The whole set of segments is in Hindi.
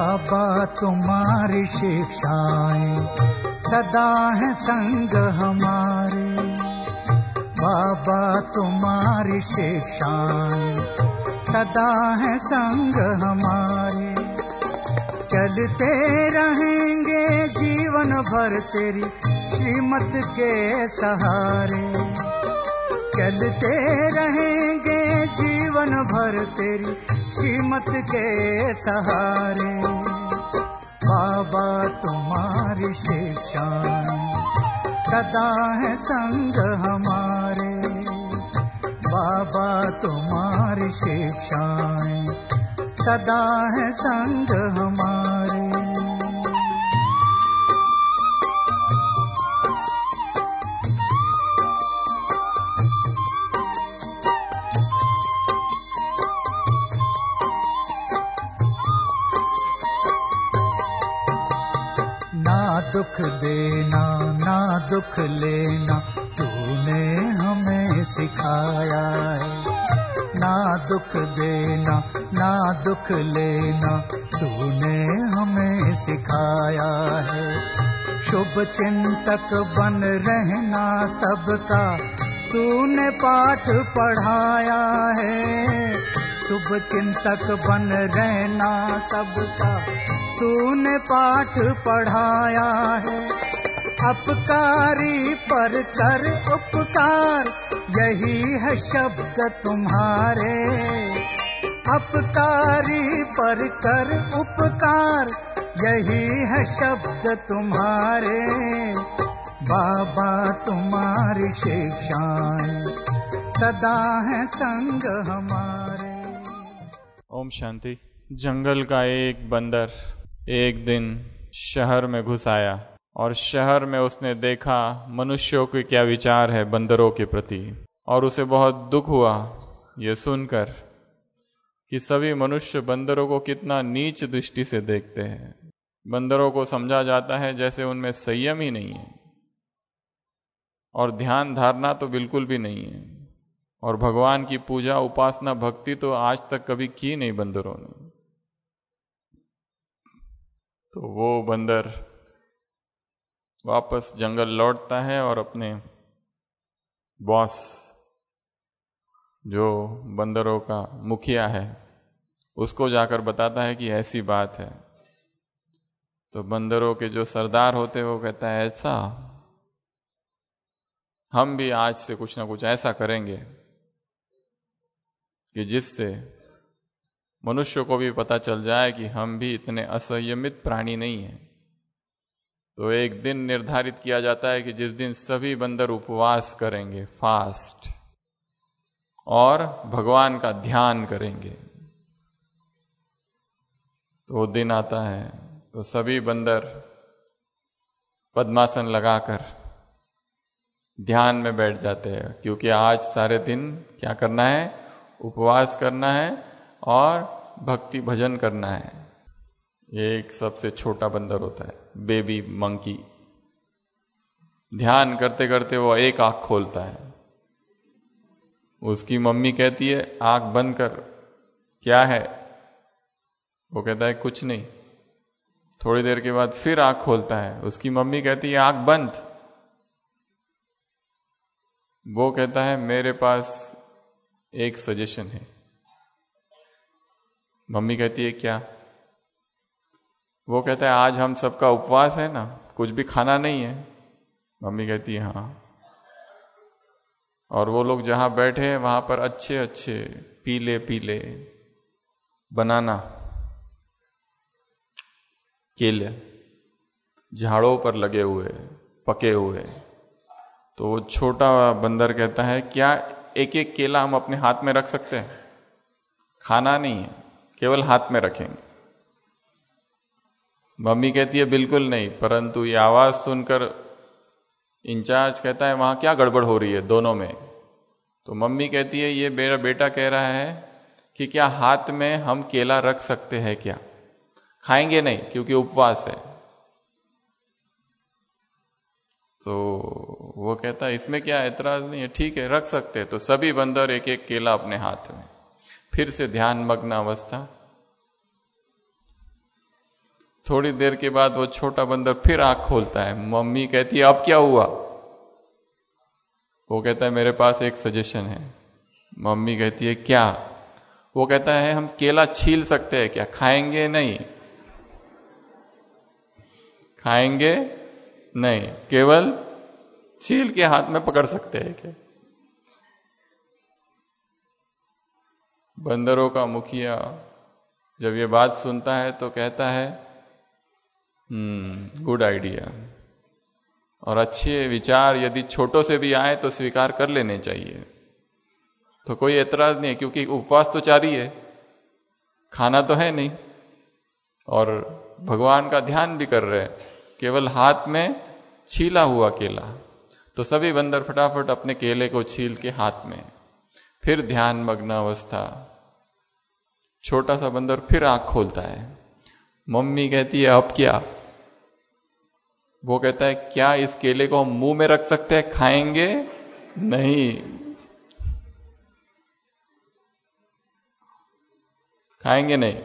बाबा तुम्हारी शिक्षाएं सदा है संग हमारे। बाबा तुम्हारी शिक्षाएं सदा है संग हमारे। चलते रहेंगे जीवन भर तेरी श्रीमत के सहारे। चलते रहेंगे जीवन भर तेरी श्रीमत के सहारे। बाबा तुम्हारी शिक्षाएं सदा है संग हमारे। बाबा तुम्हारी शिक्षाएं सदा है संग हमारे। ना दुख देना ना दुख लेना तूने हमें सिखाया है। ना दुख देना ना दुख लेना तूने हमें सिखाया है। शुभ चिंतक बन रहना सबका तूने पाठ पढ़ाया है। शुभ चिंतक बन रहना सबका तूने पाठ पढ़ाया है। अपकारी पर कर उपकार यही है शब्द तुम्हारे। अपकारी पर कर उपकार यही है शब्द तुम्हारे। बाबा तुम्हारी शिक्षाएं सदा है संग हमारे। ओम शांति। जंगल का एक बंदर एक दिन शहर में घुस आया और शहर में उसने देखा मनुष्यों के क्या विचार है बंदरों के प्रति, और उसे बहुत दुख हुआ ये सुनकर कि सभी मनुष्य बंदरों को कितना नीच दृष्टि से देखते हैं। बंदरों को समझा जाता है जैसे उनमें संयम ही नहीं है और ध्यान धारणा तो बिल्कुल भी नहीं है, और भगवान की पूजा उपासना भक्ति तो आज तक कभी की नहीं बंदरों ने। तो वो बंदर वापस जंगल लौटता है और अपने बॉस जो बंदरों का मुखिया है उसको जाकर बताता है कि ऐसी बात है। तो बंदरों के जो सरदार होते हैं वो कहता है ऐसा, हम भी आज से कुछ ना कुछ ऐसा करेंगे कि जिससे मनुष्य को भी पता चल जाए कि हम भी इतने असंयमित प्राणी नहीं हैं। तो एक दिन निर्धारित किया जाता है कि जिस दिन सभी बंदर उपवास करेंगे, फास्ट, और भगवान का ध्यान करेंगे। तो वो दिन आता है तो सभी बंदर पद्मासन लगाकर ध्यान में बैठ जाते हैं, क्योंकि आज सारे दिन क्या करना है, उपवास करना है और भक्ति भजन करना है। ये एक सबसे छोटा बंदर होता है, बेबी मंकी। ध्यान करते करते वो एक आंख खोलता है। उसकी मम्मी कहती है आंख बंद कर, क्या है? वो कहता है कुछ नहीं। थोड़ी देर के बाद फिर आंख खोलता है। उसकी मम्मी कहती है आंख बंद। वो कहता है मेरे पास एक सजेशन है। मम्मी कहती है क्या? वो कहता है आज हम सबका उपवास है ना, कुछ भी खाना नहीं है। मम्मी कहती है हाँ। और वो लोग जहां बैठे हैं वहां पर अच्छे अच्छे पीले पीले बनाना, केले झाड़ों पर लगे हुए, पके हुए। तो वो छोटा बंदर कहता है क्या एक एक केला हम अपने हाथ में रख सकते हैं? खाना नहीं है, केवल हाथ में रखेंगे। मम्मी कहती है बिल्कुल नहीं, परंतु ये आवाज सुनकर इंचार्ज कहता है वहां क्या गड़बड़ हो रही है दोनों में। तो मम्मी कहती है ये मेरा बेटा कह रहा है कि क्या हाथ में हम केला रख सकते हैं क्या? खाएंगे नहीं क्योंकि उपवास है। तो वो कहता है इसमें क्या ऐतराज नहीं है, ठीक है रख सकते हैं। तो सभी बंदर एक एक केला अपने हाथ में, फिर से ध्यान मग्न अवस्था। थोड़ी देर के बाद वो छोटा बंदर फिर आंख खोलता है। मम्मी कहती है अब क्या हुआ? वो कहता है मेरे पास एक सजेशन है। मम्मी कहती है क्या? वो कहता है हम केला छील सकते हैं क्या? खाएंगे नहीं, खाएंगे नहीं, केवल छील के हाथ में पकड़ सकते हैं क्या? बंदरों का मुखिया जब ये बात सुनता है तो कहता है गुड आइडिया, और अच्छे विचार यदि छोटों से भी आए तो स्वीकार कर लेने चाहिए। तो कोई एतराज नहीं है, क्योंकि उपवास तो जारी है, खाना तो है नहीं, और भगवान का ध्यान भी कर रहे हैं, केवल हाथ में छीला हुआ केला। तो सभी बंदर फटाफट अपने केले को छील के हाथ में, फिर ध्यान मग्न अवस्था। छोटा सा बंदर फिर आंख खोलता है। मम्मी कहती है अब क्या? वो कहता है क्या इस केले को हम मुंह में रख सकते हैं? खाएंगे नहीं, खाएंगे नहीं।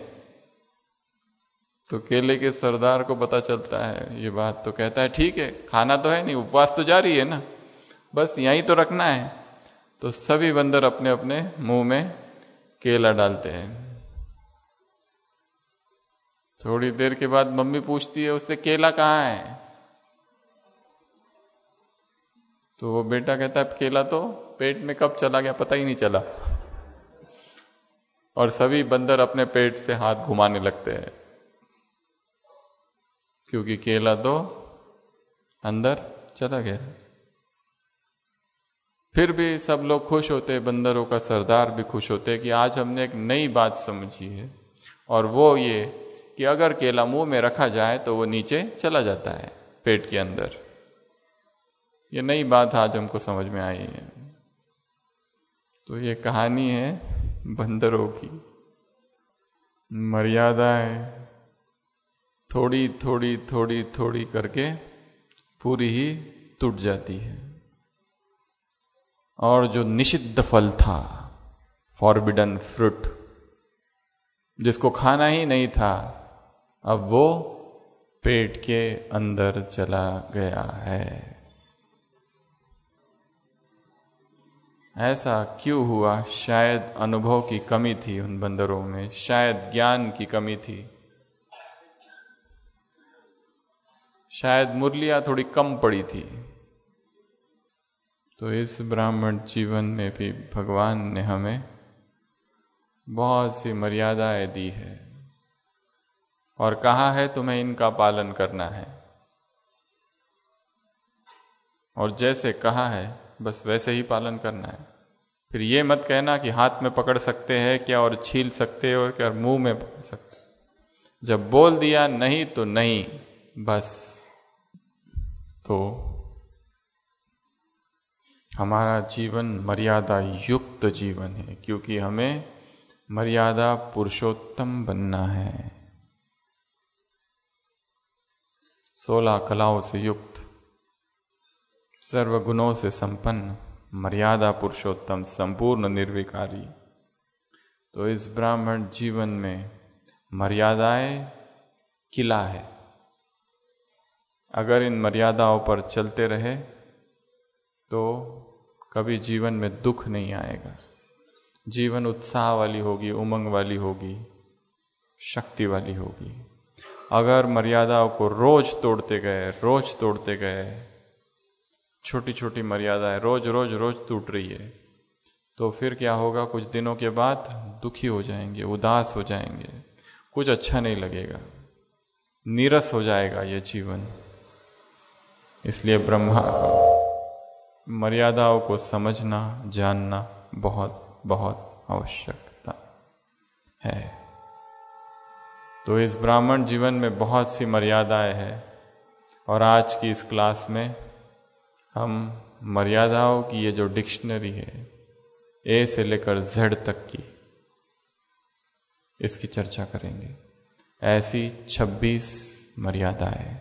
तो केले के सरदार को पता चलता है ये बात, तो कहता है ठीक है, खाना तो है नहीं, उपवास तो जारी है ना, बस यहीं तो रखना है। तो सभी बंदर अपने अपने मुंह में केला डालते हैं। थोड़ी देर के बाद मम्मी पूछती है उससे केला कहाँ है? तो वो बेटा कहता है केला तो पेट में कब चला गया पता ही नहीं चला। और सभी बंदर अपने पेट से हाथ घुमाने लगते हैं, क्योंकि केला तो अंदर चला गया। फिर भी सब लोग खुश होते, बंदरों का सरदार भी खुश होते कि आज हमने एक नई बात समझी है, और वो ये कि अगर केला मुंह में रखा जाए तो वो नीचे चला जाता है पेट के अंदर। ये नई बात आज हमको समझ में आई है। तो ये कहानी है बंदरों की। मर्यादाएं थोड़ी थोड़ी थोड़ी थोड़ी करके पूरी ही टूट जाती है, और जो निषिद्ध फल था, फॉरबिडन फ्रूट, जिसको खाना ही नहीं था, अब वो पेट के अंदर चला गया है। ऐसा क्यों हुआ? शायद अनुभव की कमी थी उन बंदरों में, शायद ज्ञान की कमी थी, शायद मुरलियां थोड़ी कम पड़ी थी। तो इस ब्राह्मण जीवन में भी भगवान ने हमें बहुत सी मर्यादाएं दी है, और कहा है तुम्हें इनका पालन करना है, और जैसे कहा है बस वैसे ही पालन करना है। फिर ये मत कहना कि हाथ में पकड़ सकते हैं क्या, और छील सकते हो क्या, और मुंह में पकड़ सकते। जब बोल दिया नहीं तो नहीं, बस। तो हमारा जीवन मर्यादा युक्त जीवन है, क्योंकि हमें मर्यादा पुरुषोत्तम बनना है, 16 कलाओं से युक्त, सर्वगुणों से संपन्न, मर्यादा पुरुषोत्तम, संपूर्ण निर्विकारी। तो इस ब्राह्मण जीवन में मर्यादाएं किला है। अगर इन मर्यादाओं पर चलते रहे तो कभी जीवन में दुख नहीं आएगा। जीवन उत्साह वाली होगी, उमंग वाली होगी, शक्ति वाली होगी। अगर मर्यादाओं को रोज तोड़ते गए, छोटी छोटी मर्यादाएं रोज रोज रोज टूट रही है, तो फिर क्या होगा? कुछ दिनों के बाद दुखी हो जाएंगे, उदास हो जाएंगे, कुछ अच्छा नहीं लगेगा, नीरस हो जाएगा ये जीवन। इसलिए मर्यादाओं को समझना, जानना बहुत बहुत आवश्यकता है। तो इस ब्राह्मण जीवन में बहुत सी मर्यादाएं हैं, और आज की इस क्लास में हम मर्यादाओं की ये जो डिक्शनरी है, ए से लेकर जेड तक की, इसकी चर्चा करेंगे। ऐसी 26 मर्यादाएं।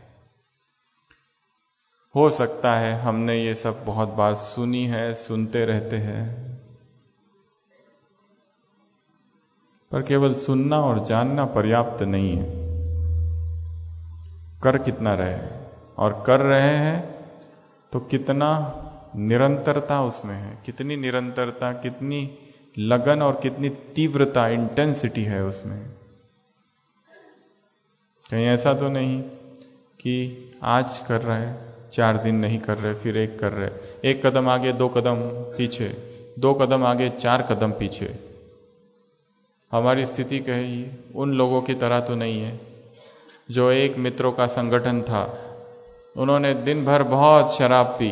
हो सकता है हमने ये सब बहुत बार सुनी है, सुनते रहते हैं, पर केवल सुनना और जानना पर्याप्त नहीं है। कर कितना रहे और कर रहे हैं तो कितना निरंतरता उसमें है, कितनी निरंतरता, कितनी लगन और कितनी तीव्रता, इंटेंसिटी है उसमें। कहीं ऐसा तो नहीं कि आज कर रहे, 4 दिन नहीं कर रहे, फिर 1 कर रहे, 1 कदम आगे 2 कदम पीछे, 2 कदम आगे 4 कदम पीछे। हमारी स्थिति कहीं उन लोगों की तरह तो नहीं है जो एक मित्रों का संगठन था, उन्होंने दिन भर बहुत शराब पी,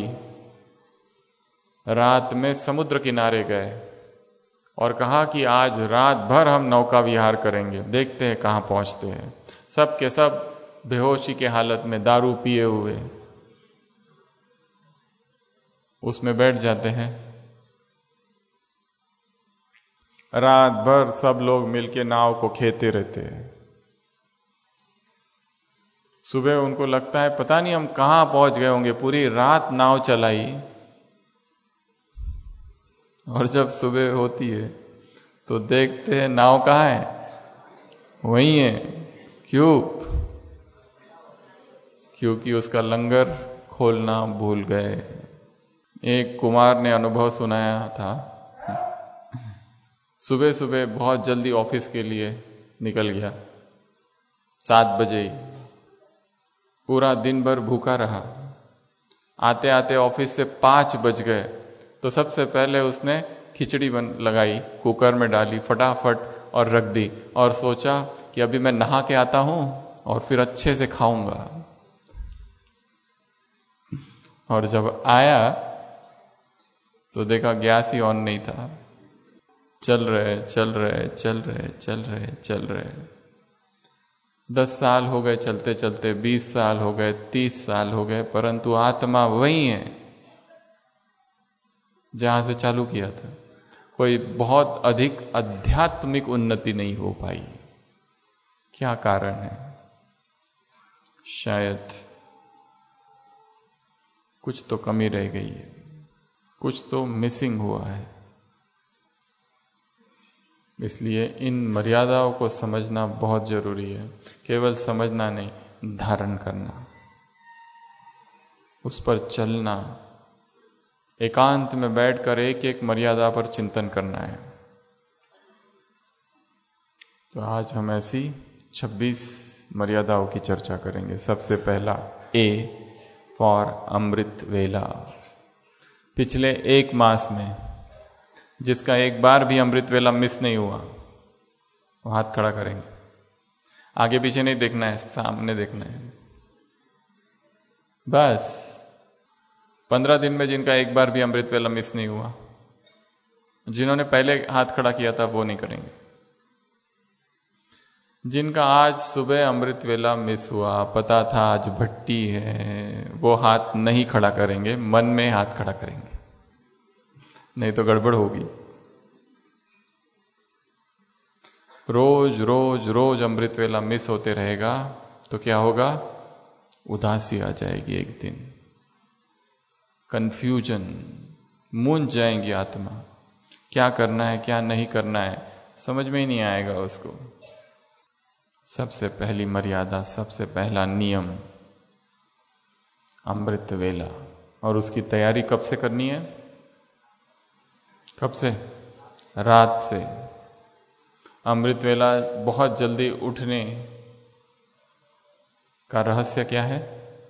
रात में समुद्र किनारे गए और कहा कि आज रात भर हम नौका विहार करेंगे, देखते हैं कहाँ पहुंचते हैं। सब के सब बेहोशी के हालत में दारू पिए हुए उसमें बैठ जाते हैं। रात भर सब लोग मिलके नाव को खेते रहते हैं। सुबह उनको लगता है पता नहीं हम कहाँ पहुंच गए होंगे, पूरी रात नाव चलाई, और जब सुबह होती है तो देखते हैं नाव कहाँ है, वहीं है। क्यों? क्योंकि उसका लंगर खोलना भूल गए। एक कुमार ने अनुभव सुनाया था, सुबह सुबह बहुत जल्दी ऑफिस के लिए निकल गया, 7 बजे, पूरा दिन भर भूखा रहा। आते आते ऑफिस से 5 बज गए तो सबसे पहले उसने खिचड़ी लगाई, कुकर में डाली फटाफट और रख दी, और सोचा कि अभी मैं नहा के आता हूं और फिर अच्छे से खाऊंगा। और जब आया तो देखा गैस ही ऑन नहीं था। चल रहे 10 साल हो गए चलते चलते, 20 साल हो गए, 30 साल हो गए, परंतु आत्मा वही है जहां से चालू किया था। कोई बहुत अधिक आध्यात्मिक उन्नति नहीं हो पाई। क्या कारण है? शायद कुछ तो कमी रह गई है, कुछ तो मिसिंग हुआ है। इसलिए इन मर्यादाओं को समझना बहुत जरूरी है। केवल समझना नहीं, धारण करना, उस पर चलना, एकांत में बैठकर एक एक मर्यादा पर चिंतन करना है। तो आज हम ऐसी 26 मर्यादाओं की चर्चा करेंगे। सबसे पहला ए फॉर अमृत वेला। पिछले 1 मास में जिसका एक बार भी अमृत वेला मिस नहीं हुआ, वो हाथ खड़ा करेंगे। आगे पीछे नहीं देखना है, सामने देखना है बस। 15 दिन में जिनका एक बार भी अमृत वेला मिस नहीं हुआ, जिन्होंने पहले हाथ खड़ा किया था वो नहीं करेंगे। जिनका आज सुबह अमृत वेला मिस हुआ, पता था आज भट्टी है, वो हाथ नहीं खड़ा करेंगे, मन में हाथ खड़ा करेंगे, नहीं तो गड़बड़ होगी। रोज रोज रोज अमृत वेला मिस होते रहेगा तो क्या होगा? उदासी आ जाएगी, एक दिन कंफ्यूजन, मूंझ जाएंगी आत्मा। क्या करना है क्या नहीं करना है समझ में ही नहीं आएगा उसको। सबसे पहली मर्यादा, सबसे पहला नियम अमृत वेला। और उसकी तैयारी कब से करनी है? कब से? रात से। अमृत वेला बहुत जल्दी उठने का रहस्य क्या है?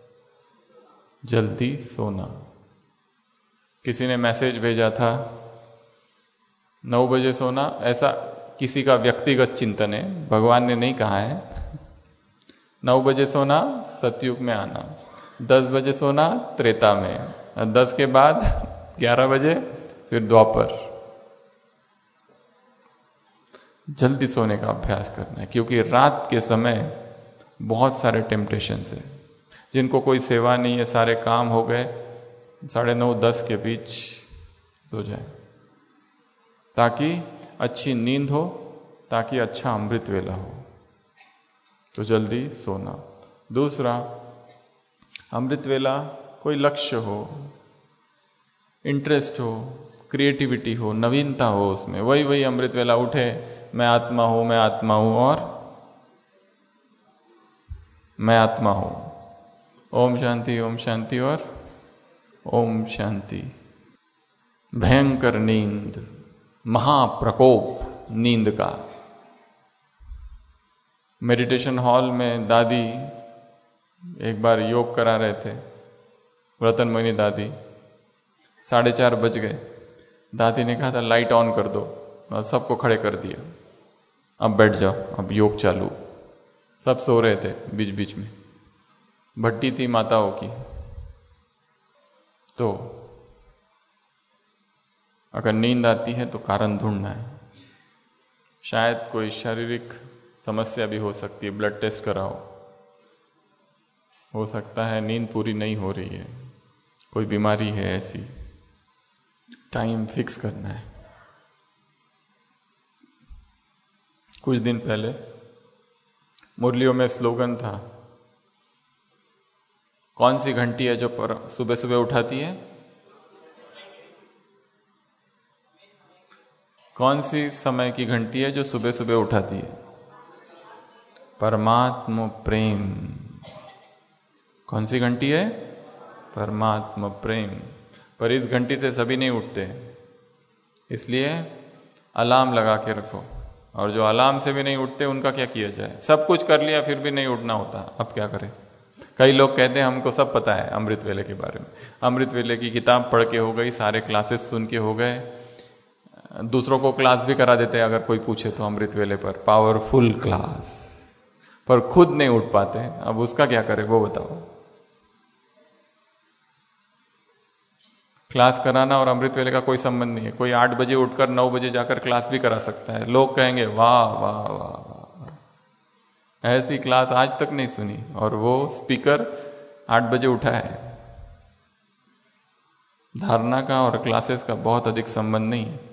जल्दी सोना। किसी ने मैसेज भेजा था 9 बजे सोना, ऐसा किसी का व्यक्तिगत चिंतन है, भगवान ने नहीं कहा है। 9 बजे सोना सतयुग में आना, 10 बजे सोना त्रेता में, 10 के बाद 11 बजे फिर द्वापर। जल्दी सोने का अभ्यास करना है, क्योंकि रात के समय बहुत सारे टेम्पटेशंस है। जिनको कोई सेवा नहीं है, सारे काम हो गए, 9:30-10 के बीच सो जाए, ताकि अच्छी नींद हो, ताकि अच्छा अमृत वेला हो। तो जल्दी सोना। दूसरा, अमृत वेला कोई लक्ष्य हो, इंटरेस्ट हो, क्रिएटिविटी हो, नवीनता हो उसमें। वही अमृत वेला उठे, मैं आत्मा हूं, मैं आत्मा हूं और मैं आत्मा हूं। ओम शांति और ओम शांति। भयंकर नींद, महाप्रकोप नींद का। मेडिटेशन हॉल में दादी एक बार योग करा रहे थे, रतन मोहिनी दादी। 4:30 बज गए। दादी ने कहा था लाइट ऑन कर दो, और सबको खड़े कर दिया, अब बैठ जाओ, अब योग चालू। सब सो रहे थे, बीच बीच में भट्टी थी माताओं की। तो अगर नींद आती है तो कारण ढूंढना है। शायद कोई शारीरिक समस्या भी हो सकती है, ब्लड टेस्ट कराओ। हो सकता है नींद पूरी नहीं हो रही है, कोई बीमारी है ऐसी, टाइम फिक्स करना है। कुछ दिन पहले मुरलियों में स्लोगन था, कौन सी घंटी है जो सुबह सुबह उठाती है? कौन सी समय की घंटी है जो सुबह सुबह उठाती है? परमात्मा प्रेम। कौन सी घंटी है? परमात्मा प्रेम। पर इस घंटी से सभी नहीं उठते, इसलिए अलार्म लगा के रखो। और जो अलार्म से भी नहीं उठते उनका क्या किया जाए? सब कुछ कर लिया फिर भी नहीं उठना होता, अब क्या करें? कई लोग कहते हैं हमको सब पता है अमृत वेले के बारे में, अमृत वेले की किताब पढ़ के हो गई, सारे क्लासेस सुन के हो गए, दूसरों को क्लास भी करा देते हैं अगर कोई पूछे तो अमृत वेले पर, पावरफुल क्लास, पर खुद नहीं उठ पाते। अब उसका क्या करें वो बताओ? क्लास कराना और अमृत वेले का कोई संबंध नहीं है। कोई 8 बजे उठकर 9 बजे जाकर क्लास भी करा सकता है, लोग कहेंगे वाह वाह वाह वाह, ऐसी क्लास आज तक नहीं सुनी। और वो स्पीकर 8 बजे उठा है। धारणा का और क्लासेस का बहुत अधिक संबंध नहीं है।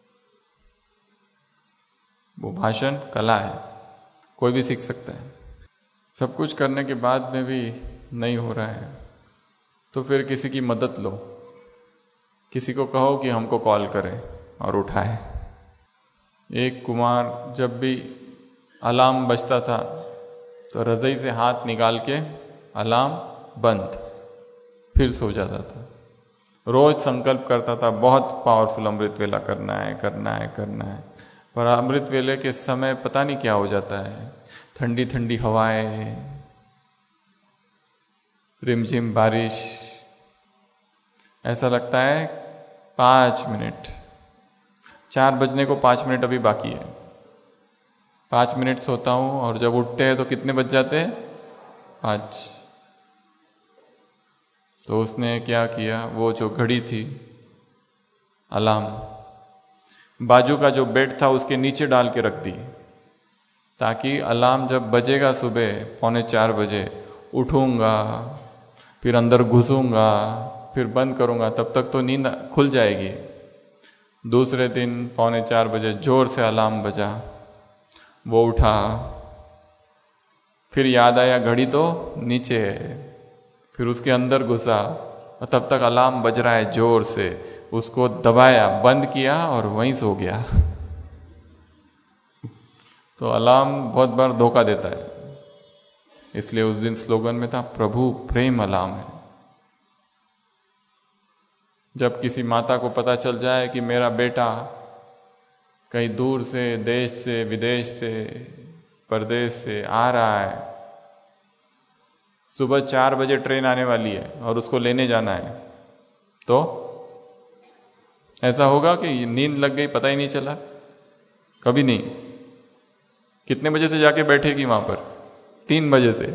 वो भाषण कला है, कोई भी सीख सकता है। सब कुछ करने के बाद में भी नहीं हो रहा है तो फिर किसी की मदद लो, किसी को कहो कि हमको कॉल करे और उठाए। एक कुमार जब भी अलार्म बजता था तो रज़ाई से हाथ निकाल के अलार्म बंद, फिर सो जाता था। रोज संकल्प करता था बहुत पावरफुल अमृत वेला करना है करना है करना है। पर अमृत वेले के समय पता नहीं क्या हो जाता है, ठंडी ठंडी हवाएं, रिमझिम बारिश, ऐसा लगता है 5 मिनट, 4 बजने को 5 मिनट अभी बाकी है। 5 मिनट सोता हूं और जब उठते हैं तो कितने बज जाते हैं? 5। तो उसने क्या किया, वो जो घड़ी थी अलार्म, बाजू का जो बेड था उसके नीचे डाल के रख दी, ताकि अलार्म जब बजेगा सुबह 3:45 बजे, उठूंगा, फिर अंदर घुसूंगा, फिर बंद करूंगा, तब तक तो नींद खुल जाएगी। दूसरे दिन 3:45 बजे जोर से अलार्म बजा, वो उठा, फिर याद आया घड़ी तो नीचे है, फिर उसके अंदर घुसा, और तब तक अलार्म बज रहा है जोर से, उसको दबाया, बंद किया और वहीं सो गया। तो अलार्म बहुत बार धोखा देता है, इसलिए उस दिन स्लोगन में था प्रभु प्रेम अलार्म है। जब किसी माता को पता चल जाए कि मेरा बेटा कहीं दूर से, देश से, विदेश से, परदेश से आ रहा है, सुबह 4 बजे ट्रेन आने वाली है और उसको लेने जाना है, तो ऐसा होगा कि नींद लग गई पता ही नहीं चला? कभी नहीं। कितने बजे से जाके बैठेगी वहां पर? 3 बजे से।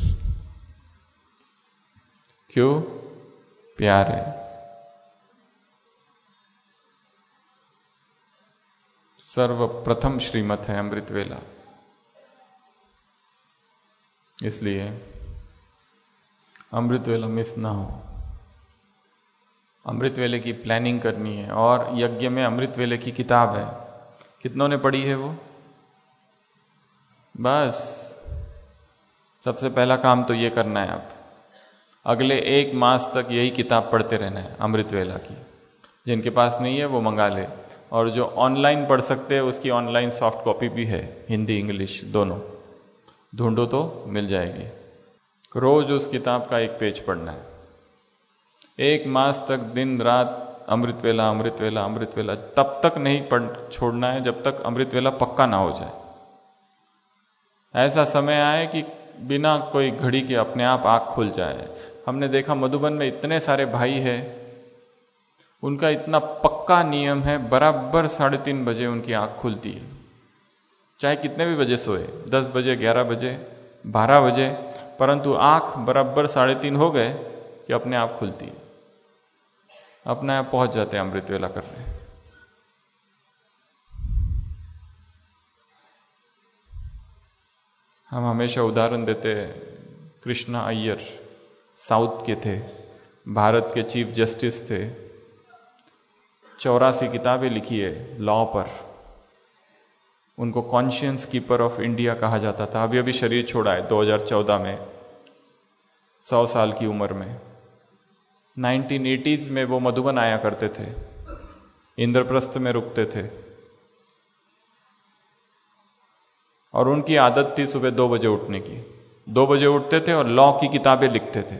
क्यों? प्यार है। सर्वप्रथम श्रीमत है अमृत वेला, इसलिए अमृत वेला मिस ना हो। अमृत वेले की प्लानिंग करनी है। और यज्ञ में अमृत वेले की किताब है, कितनों ने पढ़ी है वो? बस सबसे पहला काम तो ये करना है। आप अगले 1 मास तक यही किताब पढ़ते रहना है अमृत वेला की। जिनके पास नहीं है वो मंगा ले, और जो ऑनलाइन पढ़ सकते हैं उसकी ऑनलाइन सॉफ्ट कॉपी भी है, हिंदी इंग्लिश दोनों, ढूंढो तो मिल जाएगी। रोज उस किताब का एक पेज पढ़ना है। 1 मास तक दिन रात अमृत वेला अमृत वेला अमृत वेला, तब तक नहीं पढ़ छोड़ना है जब तक अमृत वेला पक्का ना हो जाए। ऐसा समय आए कि बिना कोई घड़ी के अपने आप आँख खुल जाए। हमने देखा मधुबन में इतने सारे भाई हैं, उनका इतना पक्का नियम है, बराबर 3:30 बजे उनकी आँख खुलती है, चाहे कितने भी बजे सोए, 10 बजे 11 बजे 12 बजे, परंतु आँख बराबर 3:30 हो गए कि अपने आप खुलती है, अपने आप पहुंच जाते हैं अमृत वेला करने। हम हमेशा उदाहरण देते हैं, कृष्णा अय्यर साउथ के थे, भारत के चीफ जस्टिस थे, 84 किताबें लिखी है लॉ पर। उनको कॉन्शियंस कीपर ऑफ इंडिया कहा जाता था। अभी अभी शरीर छोड़ा है 2014 में, 100 साल की उम्र में। 1980s में वो मधुबन आया करते थे, इंद्रप्रस्थ में रुकते थे, और उनकी आदत थी सुबह 2 बजे उठने की। 2 बजे उठते थे और लॉ की किताबें लिखते थे।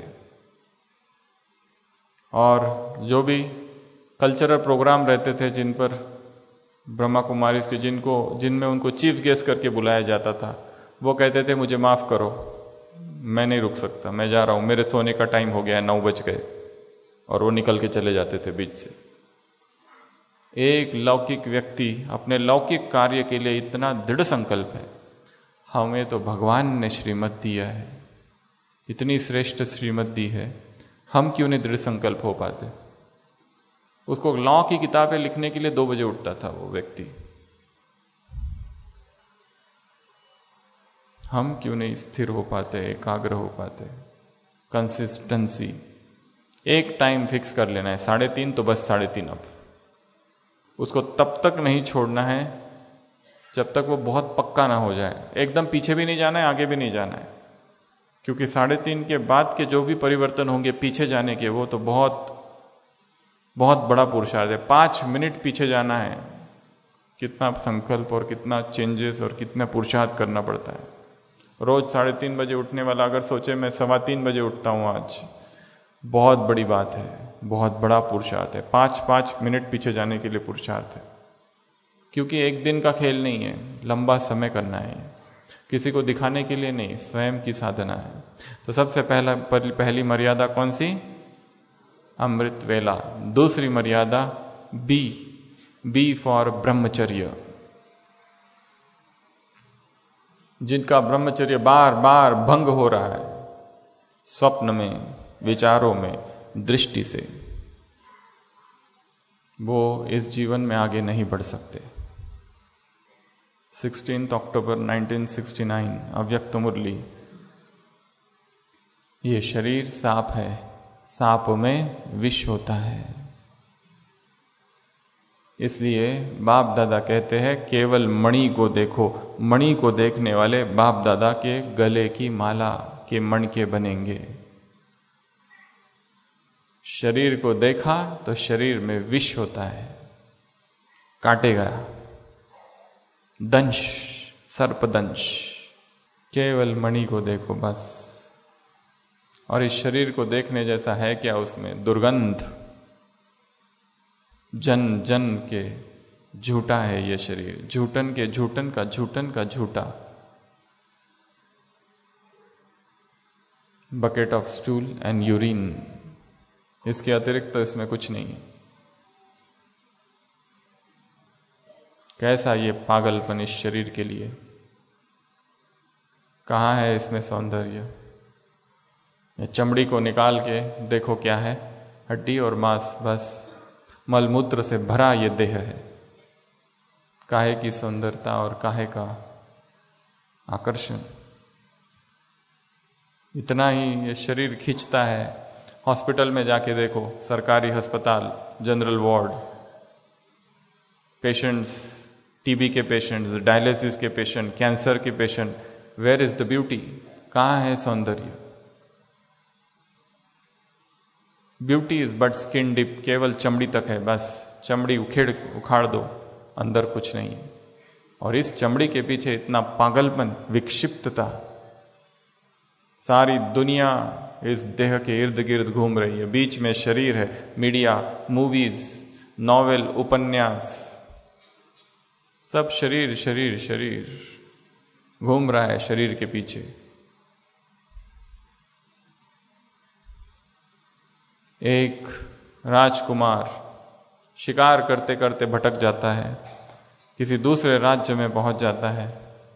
और जो भी कल्चरल प्रोग्राम रहते थे जिन पर ब्रह्मा कुमारीज के जिनमें उनको चीफ गेस्ट करके बुलाया जाता था, वो कहते थे मुझे माफ़ करो, मैं नहीं रुक सकता, मैं जा रहा हूँ, मेरे सोने का टाइम हो गया है, 9 बज गए, और वो निकल के चले जाते थे बीच से। एक लौकिक व्यक्ति अपने लौकिक कार्य के लिए इतना दृढ़ संकल्प है। हमें तो भगवान ने श्रीमत दिया है, इतनी श्रेष्ठ श्रीमत दी है, हम क्यों नहीं दृढ़ संकल्प हो पाते। उसको लॉ की किताबें लिखने के लिए 2 बजे उठता था वो व्यक्ति। हम क्यों नहीं स्थिर हो पाते, एकाग्र हो पाते। कंसिस्टेंसी, एक टाइम फिक्स कर लेना है 3:30, तो बस 3:30। अब उसको तब तक नहीं छोड़ना है जब तक वो बहुत पक्का ना हो जाए। एकदम पीछे भी नहीं जाना है, आगे भी नहीं जाना है, क्योंकि 3:30 के बाद के जो भी परिवर्तन होंगे पीछे जाने के, वो तो बहुत बहुत बड़ा पुरुषार्थ है। 5 मिनट पीछे जाना है, कितना संकल्प और कितना चेंजेस और कितना पुरुषार्थ करना पड़ता है। रोज 3:30 बजे उठने वाला अगर सोचे मैं 3:15 बजे उठता हूँ आज, बहुत बड़ी बात है, बहुत बड़ा पुरुषार्थ है। 5-5 मिनट पीछे जाने के लिए पुरुषार्थ है, क्योंकि एक दिन का खेल नहीं है, लंबा समय करना है, किसी को दिखाने के लिए नहीं, स्वयं की साधना है। तो सबसे पहली मर्यादा कौन सी? अमृत वेला। दूसरी मर्यादा बी फॉर ब्रह्मचर्य। जिनका ब्रह्मचर्य बार बार भंग हो रहा है, स्वप्न में, विचारों में, दृष्टि से, वो इस जीवन में आगे नहीं बढ़ सकते। 16 अक्टूबर 1969, अव्यक्त मुरली। ये शरीर सांप है, सांप में विष होता है। इसलिए बाप दादा कहते हैं केवल मणि को देखो। मणि को देखने वाले बाप दादा के गले की माला के मणके बनेंगे। शरीर को देखा तो शरीर में विष होता है, काटेगा, दंश, सर्पदंश। केवल मणि को देखो बस। और इस शरीर को देखने जैसा है क्या? उसमें दुर्गंध, जन जन के झूठा है ये शरीर, झूठन के झूठन का झूठन का झूठा। Bucket of stool and urine, इसके अतिरिक्त तो इसमें कुछ नहीं है। कैसा ये पागलपन इस शरीर के लिए। कहाँ है इसमें सौंदर्य? चमड़ी को निकाल के देखो क्या है, हड्डी और मांस, बस मलमूत्र से भरा ये देह है। काहे की सुंदरता और काहे का आकर्षण, इतना ही ये शरीर खींचता है। हॉस्पिटल में जाके देखो, सरकारी अस्पताल, जनरल वार्ड, पेशेंट्स, टीबी के पेशेंट्स, डायलिसिस के पेशेंट, कैंसर के patient, where is the beauty? कहाँ है सौंदर्य? Beauty is but skin deep, केवल चमड़ी तक है, बस चमड़ी उखाड़ दो, अंदर कुछ नहीं है। और इस चमड़ी के पीछे इतना पागलपन, विक्षिप्तता, सारी दुनिया इस देह के इर्द गिर्द घूम रही है, बीच में शरीर है। मीडिया, मूवीज, नॉवेल, उपन्यास, सब शरीर शरीर शरीर घूम रहा है शरीर के पीछे। एक राजकुमार शिकार करते करते भटक जाता है, किसी दूसरे राज्य में पहुंच जाता है।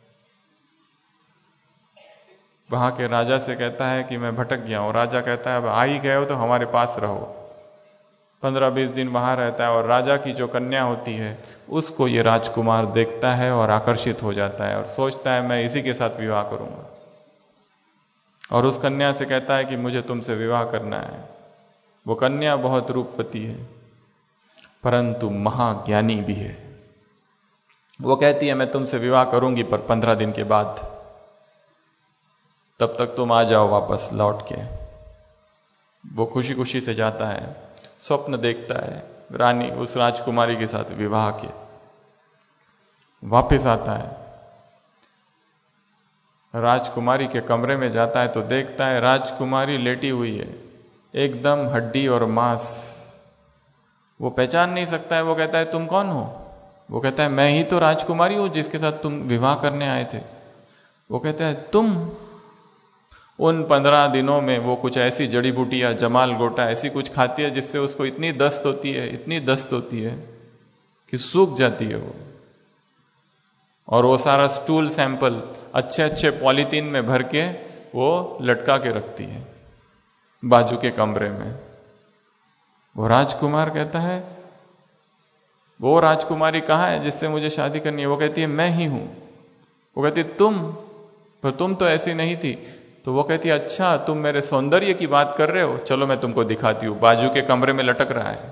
वहां के राजा से कहता है कि मैं भटक गया हूं। राजा कहता है अब आ ही गए हो तो हमारे पास रहो। 15-20 दिन वहां रहता है और राजा की जो कन्या होती है उसको ये राजकुमार देखता है और आकर्षित हो जाता है और सोचता है मैं इसी के साथ विवाह करूंगा। और उस कन्या से कहता है कि मुझे तुमसे विवाह करना है। वो कन्या बहुत रूपवती है परंतु महाज्ञानी भी है। वो कहती है मैं तुमसे विवाह करूंगी पर 15 दिन के बाद, तब तक तुम आ जाओ वापस लौट के। वो खुशी खुशी से जाता है, स्वप्न देखता है रानी उस राजकुमारी के साथ विवाह के। वापस आता है, राजकुमारी के कमरे में जाता है तो देखता है राजकुमारी लेटी हुई है, एकदम हड्डी और मांस। वो पहचान नहीं सकता है। वो कहता है तुम कौन हो? वो कहता है मैं ही तो राजकुमारी हूं जिसके साथ तुम विवाह करने आए थे। वो कहता है तुम? उन 15 दिनों में वो कुछ ऐसी जड़ी बूटियां, जमाल गोटा ऐसी कुछ खाती है जिससे उसको इतनी दस्त होती है, इतनी दस्त होती है कि सूख जाती है वो। और वो सारा स्टूल सैंपल अच्छे अच्छे पॉलीथीन में भर के वो लटका के रखती है बाजू के कमरे में। वो राजकुमार कहता है वो राजकुमारी कहाँ है जिससे मुझे शादी करनी है? वो कहती है मैं ही हूं। वो कहती है तुम? पर तुम तो ऐसी नहीं थी। तो वो कहती है अच्छा तुम मेरे सौंदर्य की बात कर रहे हो, चलो मैं तुमको दिखाती हूं। बाजू के कमरे में लटक रहा है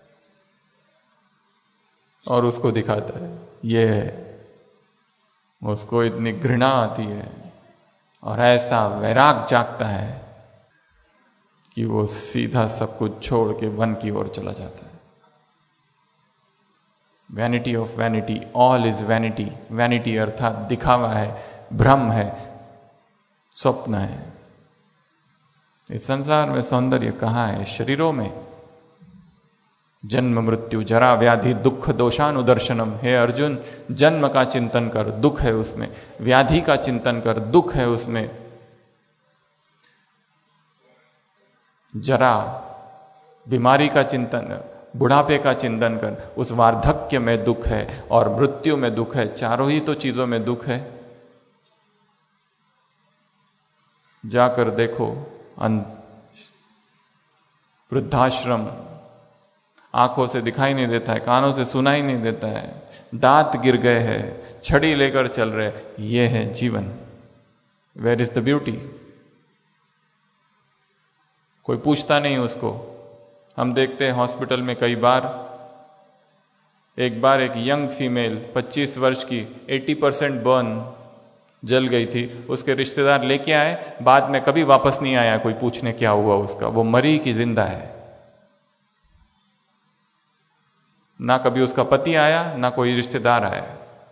और उसको दिखाता है ये है। उसको इतनी घृणा आती है और ऐसा वैराग जागता है कि वो सीधा सब कुछ छोड़ के वन की ओर चला जाता है। Vanity of vanity, all is vanity. Vanity अर्थात दिखावा है, भ्रम है, स्वप्न है। इस संसार में सौंदर्य कहाँ है? शरीरों में। जन्म मृत्यु जरा व्याधि दुख दोषानुदर्शनम। हे अर्जुन, जन्म का चिंतन कर, दुख है उसमें। व्याधि का चिंतन कर, दुख है उसमें। जरा, बीमारी का चिंतन, बुढ़ापे का चिंतन कर, उस वार्धक्य में दुख है और मृत्यु में दुख है। चारों ही तो चीजों में दुख है। जाकर देखो वृद्धाश्रम, आंखों से दिखाई नहीं देता है, कानों से सुनाई नहीं देता है, दांत गिर गए हैं, छड़ी लेकर चल रहे, ये है जीवन। Where is the beauty? कोई पूछता नहीं उसको। हम देखते हैं हॉस्पिटल में कई बार, एक बार एक यंग फीमेल 25 वर्ष की 80% बर्न जल गई थी। उसके रिश्तेदार लेके आए, बाद में कभी वापस नहीं आया कोई पूछने क्या हुआ उसका। वो मरी कि जिंदा है। ना कभी उसका पति आया, ना कोई रिश्तेदार आया।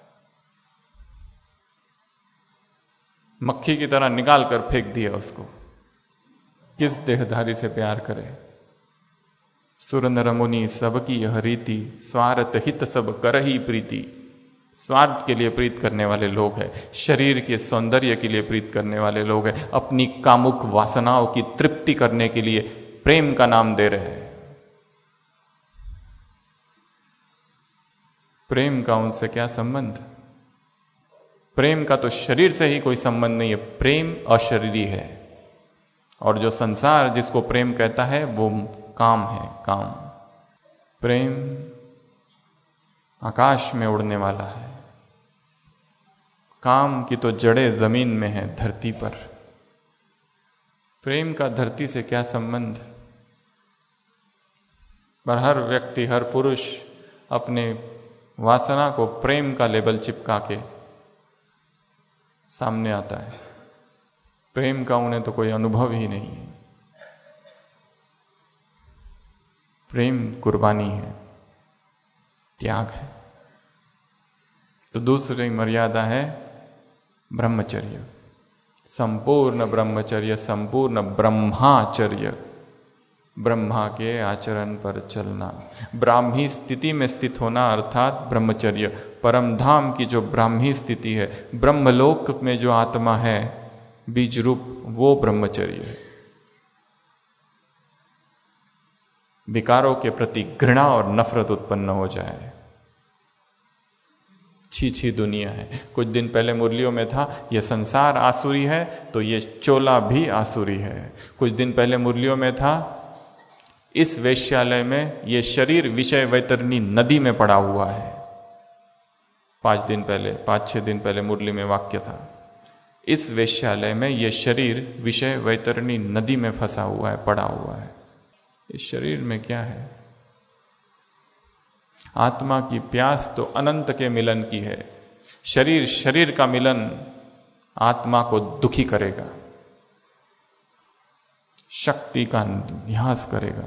मक्खी की तरह निकाल कर फेंक दिया उसको। किस देहधारी से प्यार करे? सुर नर मुनि सबकी यह रीति, स्वार्थ हित सब करही प्रीति। स्वार्थ के लिए प्रीत करने वाले लोग हैं, शरीर के सौंदर्य के लिए प्रीत करने वाले लोग हैं, अपनी कामुक वासनाओं की तृप्ति करने के लिए प्रेम का नाम दे रहे हैं। प्रेम का उनसे क्या संबंध? प्रेम का तो शरीर से ही कोई संबंध नहीं है। प्रेम अशरीरी है। और जो संसार जिसको प्रेम कहता है वो काम है, काम। प्रेम आकाश में उड़ने वाला है। काम की तो जड़ें जमीन में है, धरती पर। प्रेम का धरती से क्या संबंध? पर हर व्यक्ति, हर पुरुष अपने वासना को प्रेम का लेबल चिपका के सामने आता है। प्रेम का उन्हें तो कोई अनुभव ही नहीं है। प्रेम कुर्बानी है, त्याग है। तो दूसरी मर्यादा है ब्रह्मचर्य, संपूर्ण ब्रह्मचर्य, संपूर्ण ब्रह्माचर्य, ब्रह्मा के आचरण पर चलना, ब्राह्मी स्थिति में स्थित होना अर्थात ब्रह्मचर्य। परम धाम की जो ब्राह्मी स्थिति है, ब्रह्मलोक में जो आत्मा है बीज रूप, वो ब्रह्मचर्य है। विकारों के प्रति घृणा और नफरत उत्पन्न हो जाए, छी दुनिया है। कुछ दिन पहले मुरलियों में था, यह संसार आसुरी है तो ये चोला भी आसुरी है। कुछ दिन पहले मुरलियों में था, इस वेश्यालय में ये शरीर विषय वैतरणी नदी में पड़ा हुआ है। 5-6 दिन पहले मुरली में वाक्य था, इस वेश्यालय में ये शरीर विषय वैतरणी नदी में फंसा हुआ है, पड़ा हुआ है। इस शरीर में क्या है? आत्मा की प्यास तो अनंत के मिलन की है। शरीर का मिलन आत्मा को दुखी करेगा, शक्ति का न्यास करेगा।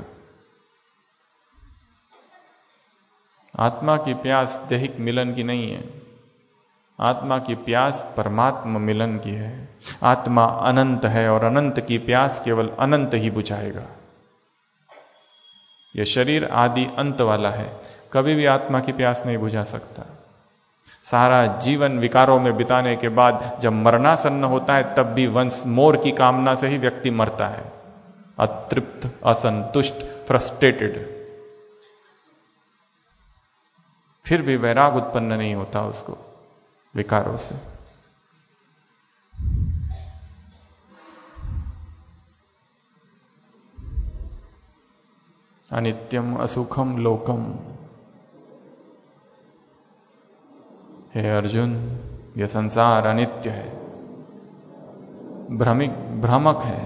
आत्मा की प्यास दैहिक मिलन की नहीं है, आत्मा की प्यास परमात्मा मिलन की है। आत्मा अनंत है और अनंत की प्यास केवल अनंत ही बुझाएगा। यह शरीर आदि अंत वाला है, कभी भी आत्मा की प्यास नहीं बुझा सकता। सारा जीवन विकारों में बिताने के बाद जब मरणासन्न होता है, तब भी वंस मोर की कामना से ही व्यक्ति मरता है, अतृप्त, असंतुष्ट, फ्रस्ट्रेटेड। फिर भी वैराग उत्पन्न नहीं होता उसको विकारों से। अनित्यम असुखम लोकम। हे अर्जुन, यह संसार अनित्य है, भ्रामक है।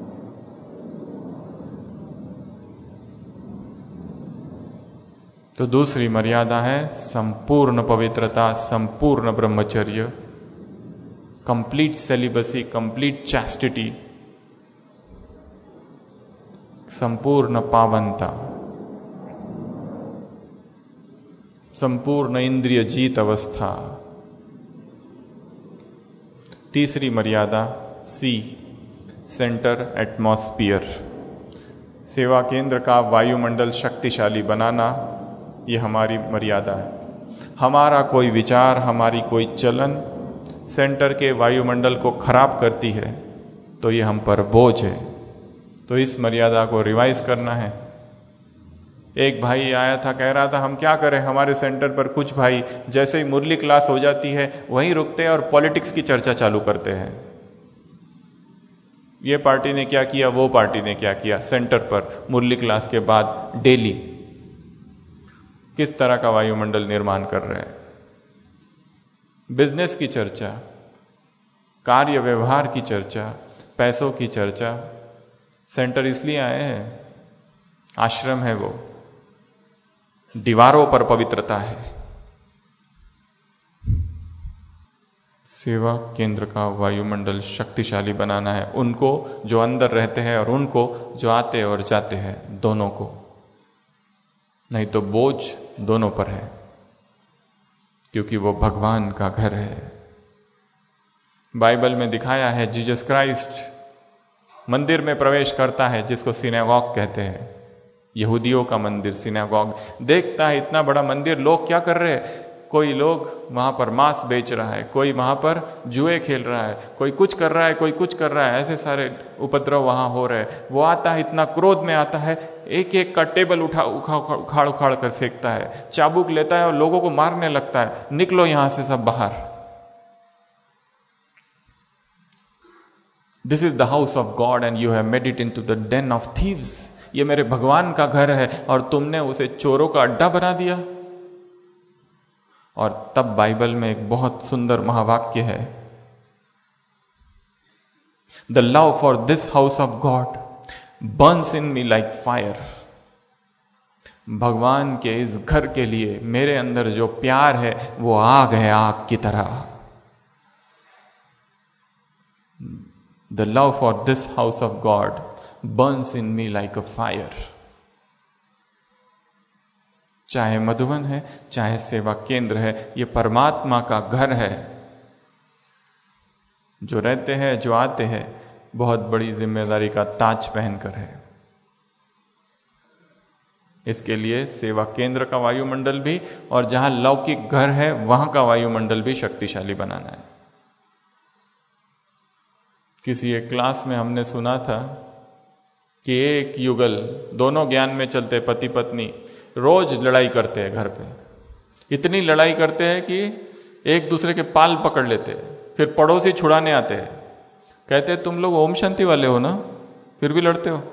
तो दूसरी मर्यादा है संपूर्ण पवित्रता, संपूर्ण ब्रह्मचर्य, कंप्लीट सेलिबसी, कंप्लीट चैस्टिटी, संपूर्ण पावनता, संपूर्ण इंद्रिय जीत अवस्था। तीसरी मर्यादा सी, सेंटर एटमॉस्फियर, सेवा केंद्र का वायुमंडल शक्तिशाली बनाना, यह हमारी मर्यादा है। हमारा कोई विचार, हमारी कोई चलन सेंटर के वायुमंडल को खराब करती है तो यह हम पर बोझ है। तो इस मर्यादा को रिवाइज करना है। एक भाई आया था, कह रहा था हम क्या करें, हमारे सेंटर पर कुछ भाई जैसे ही मुरली क्लास हो जाती है वहीं रुकते हैं और पॉलिटिक्स की चर्चा चालू करते हैं। ये पार्टी ने क्या किया, वो पार्टी ने क्या किया, सेंटर पर मुरली क्लास के बाद डेली किस तरह का वायुमंडल निर्माण कर रहे हैं। बिजनेस की चर्चा, कार्य व्यवहार की चर्चा, पैसों की चर्चा। सेंटर इसलिए आए हैं, आश्रम है वो, दीवारों पर पवित्रता है। सेवा केंद्र का वायुमंडल शक्तिशाली बनाना है, उनको जो अंदर रहते हैं और उनको जो आते और जाते हैं, दोनों को। नहीं तो बोझ दोनों पर है, क्योंकि वो भगवान का घर है। बाइबल में दिखाया है जीसस क्राइस्ट मंदिर में प्रवेश करता है, जिसको सिनेगॉग कहते हैं, यहूदियों का मंदिर सिनेगॉग। देखता है इतना बड़ा मंदिर, लोग क्या कर रहे हैं, कोई लोग वहां पर मांस बेच रहा है, कोई वहां पर जुए खेल रहा है, कोई कुछ कर रहा है, कोई कुछ कर रहा है, ऐसे सारे उपद्रव वहां हो रहे हैं। वो आता है, इतना क्रोध में आता है, एक एक का टेबल उखाड़ कर फेंकता है, चाबुक लेता है और लोगों को मारने लगता है, निकलो यहां से सब बाहर। This is the house of God and you have made it into the den of thieves. ये मेरे भगवान का घर है और तुमने उसे चोरों का अड्डा बना दिया। और तब बाइबल में एक बहुत सुंदर महावाक्य है, the love for this house of God burns in me like fire. भगवान के इस घर के लिए मेरे अंदर जो प्यार है वो आग है, आग की तरह। The love for this house of God burns in me like a fire. चाहे मधुबन है, चाहे सेवा केंद्र है, ये परमात्मा का घर है। जो रहते हैं, जो आते हैं, बहुत बड़ी जिम्मेदारी का ताज पहनकर है। इसके लिए सेवा केंद्र का वायुमंडल भी और जहां लौकिक घर है वहां का वायुमंडल भी शक्तिशाली बनाना है। किसी एक क्लास में हमने सुना था कि एक युगल, दोनों ज्ञान में चलते पति पत्नी, रोज लड़ाई करते हैं घर पे। इतनी लड़ाई करते हैं कि एक दूसरे के पाल पकड़ लेते हैं, फिर पड़ोसी छुड़ाने आते हैं, कहते हैं तुम लोग ओम शांति वाले हो ना, फिर भी लड़ते हो।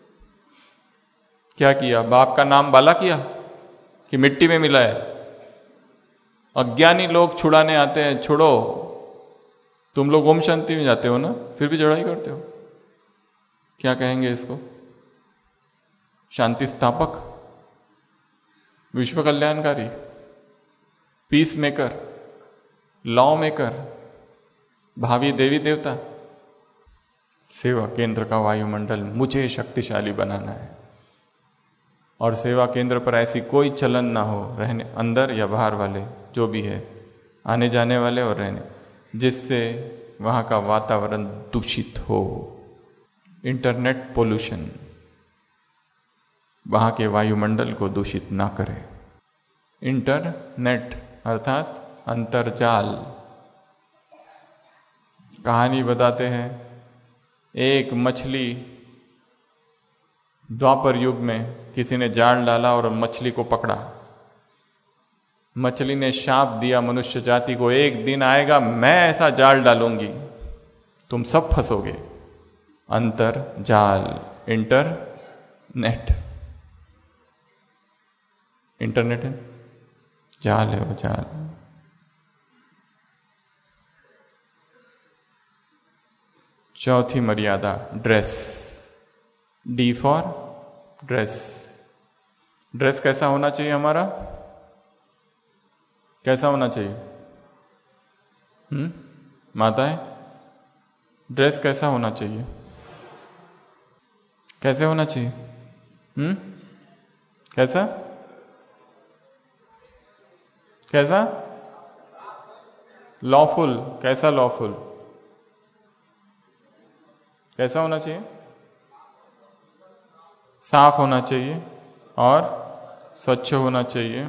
क्या किया? बाप का नाम बाला किया कि मिट्टी में मिलाया? अज्ञानी लोग छुड़ाने आते हैं, छोड़ो, तुम लोग ओम शांति में जाते हो ना, फिर भी लड़ाई करते हो। क्या कहेंगे इसको? शांति स्थापक, विश्व कल्याणकारी, पीस मेकर, लॉ मेकर, भावी देवी देवता। सेवा केंद्र का वायुमंडल मुझे शक्तिशाली बनाना है और सेवा केंद्र पर ऐसी कोई चलन ना हो, रहने अंदर या बाहर वाले जो भी है, आने जाने वाले और रहने, जिससे वहाँ का वातावरण दूषित हो। इंटरनेट पोल्यूशन वहाँ के वायुमंडल को दूषित ना करे। इंटरनेट अर्थात अंतर्जाल। कहानी बताते हैं, एक मछली, द्वापर युग में किसी ने जाल डाला और मछली को पकड़ा। मछली ने शाप दिया मनुष्य जाति को, एक दिन आएगा मैं ऐसा जाल डालूंगी तुम सब फंसोगे। अंतर्जाल, इंटरनेट, इंटरनेट है, जाल है वो जाल। चौथी मर्यादा dress, D for dress. Dress कैसा होना चाहिए हमारा? कैसा होना चाहिए? माताएं, ड्रेस कैसा होना चाहिए? कैसे होना चाहिए? कैसा? कैसा? लॉफुल। कैसा लॉफुल? कैसा होना चाहिए? साफ होना चाहिए और स्वच्छ होना चाहिए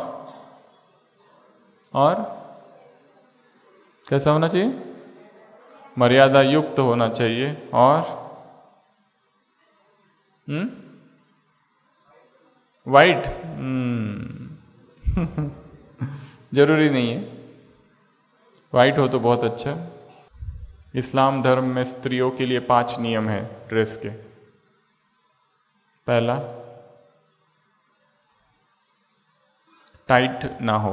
और कैसा होना चाहिए? मर्यादा युक्त होना चाहिए और वाइट जरूरी नहीं है, वाइट हो तो बहुत अच्छा। इस्लाम धर्म में स्त्रियों के लिए 5 नियम है ड्रेस के। पहला, टाइट ना हो।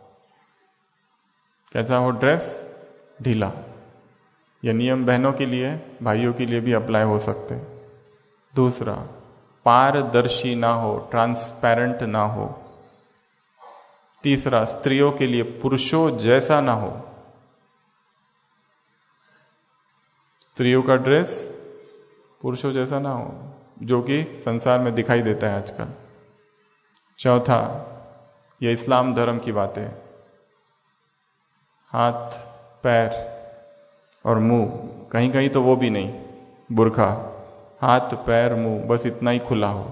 कैसा हो ड्रेस? ढीला। यह नियम बहनों के लिए, भाइयों के लिए भी अप्लाई हो सकते हैं। दूसरा, पारदर्शी ना हो, ट्रांसपेरेंट ना हो। तीसरा, स्त्रियों के लिए पुरुषों जैसा ना हो। स्त्रियों का ड्रेस पुरुषों जैसा ना हो, जो कि संसार में दिखाई देता है आजकल। चौथा, ये इस्लाम धर्म की बात है, हाथ, पैर और मुंह, कहीं कहीं तो वो भी नहीं, बुर्का, हाथ, पैर, मुंह, बस इतना ही खुला हो।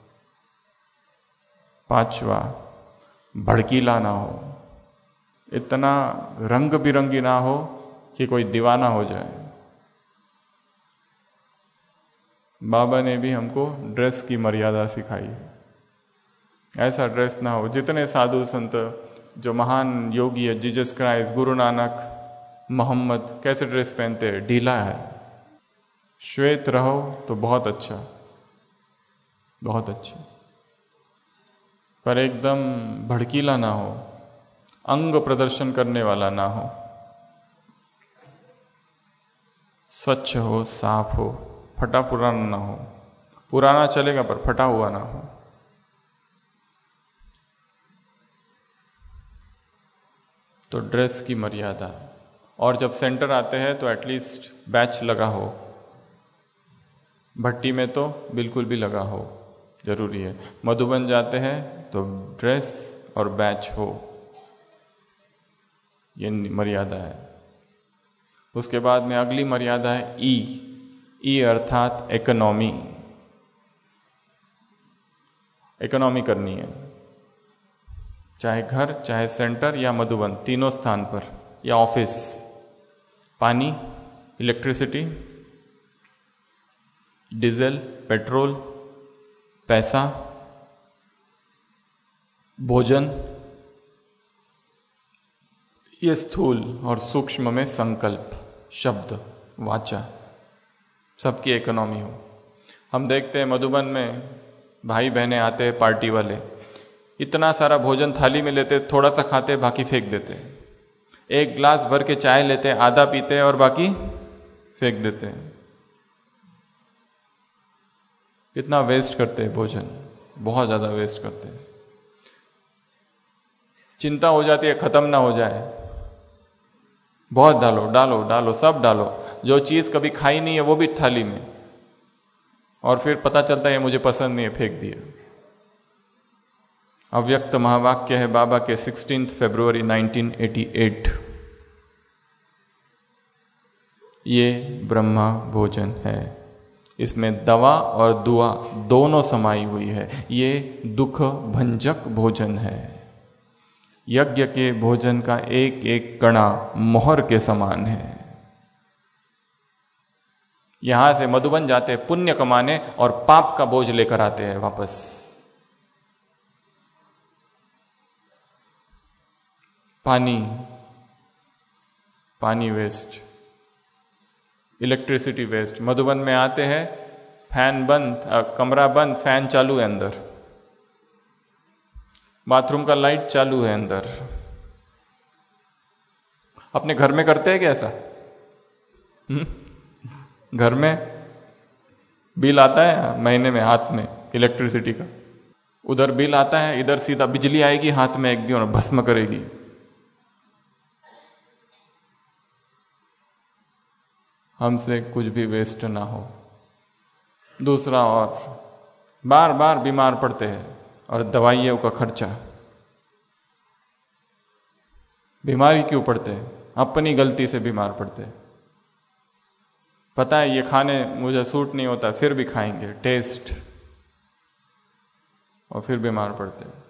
पांचवा, भड़कीला ना हो, इतना रंग बिरंगी ना हो कि कोई दीवाना हो जाए। बाबा ने भी हमको ड्रेस की मर्यादा सिखाई है। ऐसा ड्रेस ना हो, जितने साधु संत, जो महान योगी है, जीसस क्राइस्ट, गुरु नानक, मोहम्मद, कैसे ड्रेस पहनते हैं? ढीला है। श्वेत रहो तो बहुत अच्छा, बहुत अच्छा, पर एकदम भड़कीला ना हो, अंग प्रदर्शन करने वाला ना हो। स्वच्छ हो, साफ हो, फटा पुराना ना हो। पुराना चलेगा पर फटा हुआ ना हो। तो ड्रेस की मर्यादा। और जब सेंटर आते हैं तो एटलीस्ट बैच लगा हो, भट्टी में तो बिल्कुल भी लगा हो, जरूरी है। मधुबन जाते हैं तो ड्रेस और बैच हो, ये मर्यादा है। उसके बाद में अगली मर्यादा है ई अर्थात इकोनॉमी। इकोनॉमी करनी है, चाहे घर, चाहे सेंटर या मधुबन, तीनों स्थान पर, या ऑफिस। पानी, इलेक्ट्रिसिटी, डीजल, पेट्रोल, पैसा, भोजन, ये स्थूल और सूक्ष्म में संकल्प, शब्द, वाचा, सबकी इकोनॉमी हो। हम देखते हैं मधुबन में भाई बहनें आते हैं पार्टी वाले, इतना सारा भोजन थाली में लेते, थोड़ा सा खाते बाकी फेंक देते। एक गिलास भर के चाय लेते, आधा पीते और बाकी फेंक देते हैं। कितना वेस्ट करते हैं भोजन, बहुत ज्यादा वेस्ट करते हैं। चिंता हो जाती है खत्म ना हो जाए, बहुत डालो डालो डालो, सब डालो। जो चीज कभी खाई नहीं है वो भी थाली में, और फिर पता चलता है मुझे पसंद नहीं है, फेंक दिया। अव्यक्त महावाक्य है बाबा के 16 फरवरी 1988। ये ब्रह्मा भोजन है, इसमें दवा और दुआ दोनों समाई हुई है। ये दुख भंजक भोजन है। यज्ञ के भोजन का एक एक कणा मोहर के समान है। यहां से मधुबन जाते पुण्य कमाने और पाप का बोझ लेकर आते हैं वापस। पानी वेस्ट, इलेक्ट्रिसिटी वेस्ट। मधुबन में आते हैं, फैन बंद, कमरा बंद, फैन चालू है अंदर, बाथरूम का लाइट चालू है अंदर। अपने घर में करते हैं क्या ऐसा? घर में बिल आता है महीने में हाथ में इलेक्ट्रिसिटी का, उधर बिल आता है, इधर सीधा बिजली आएगी हाथ में एक दिन और भस्म करेगी। हमसे कुछ भी वेस्ट ना हो। दूसरा, और बार बार बीमार पड़ते हैं और दवाइयों का खर्चा। बीमारी क्यों पड़ते हैं? अपनी गलती से बीमार पड़ते हैं। पता है ये खाने मुझे सूट नहीं होता, फिर भी खाएंगे, टेस्ट, और फिर बीमार पड़ते हैं।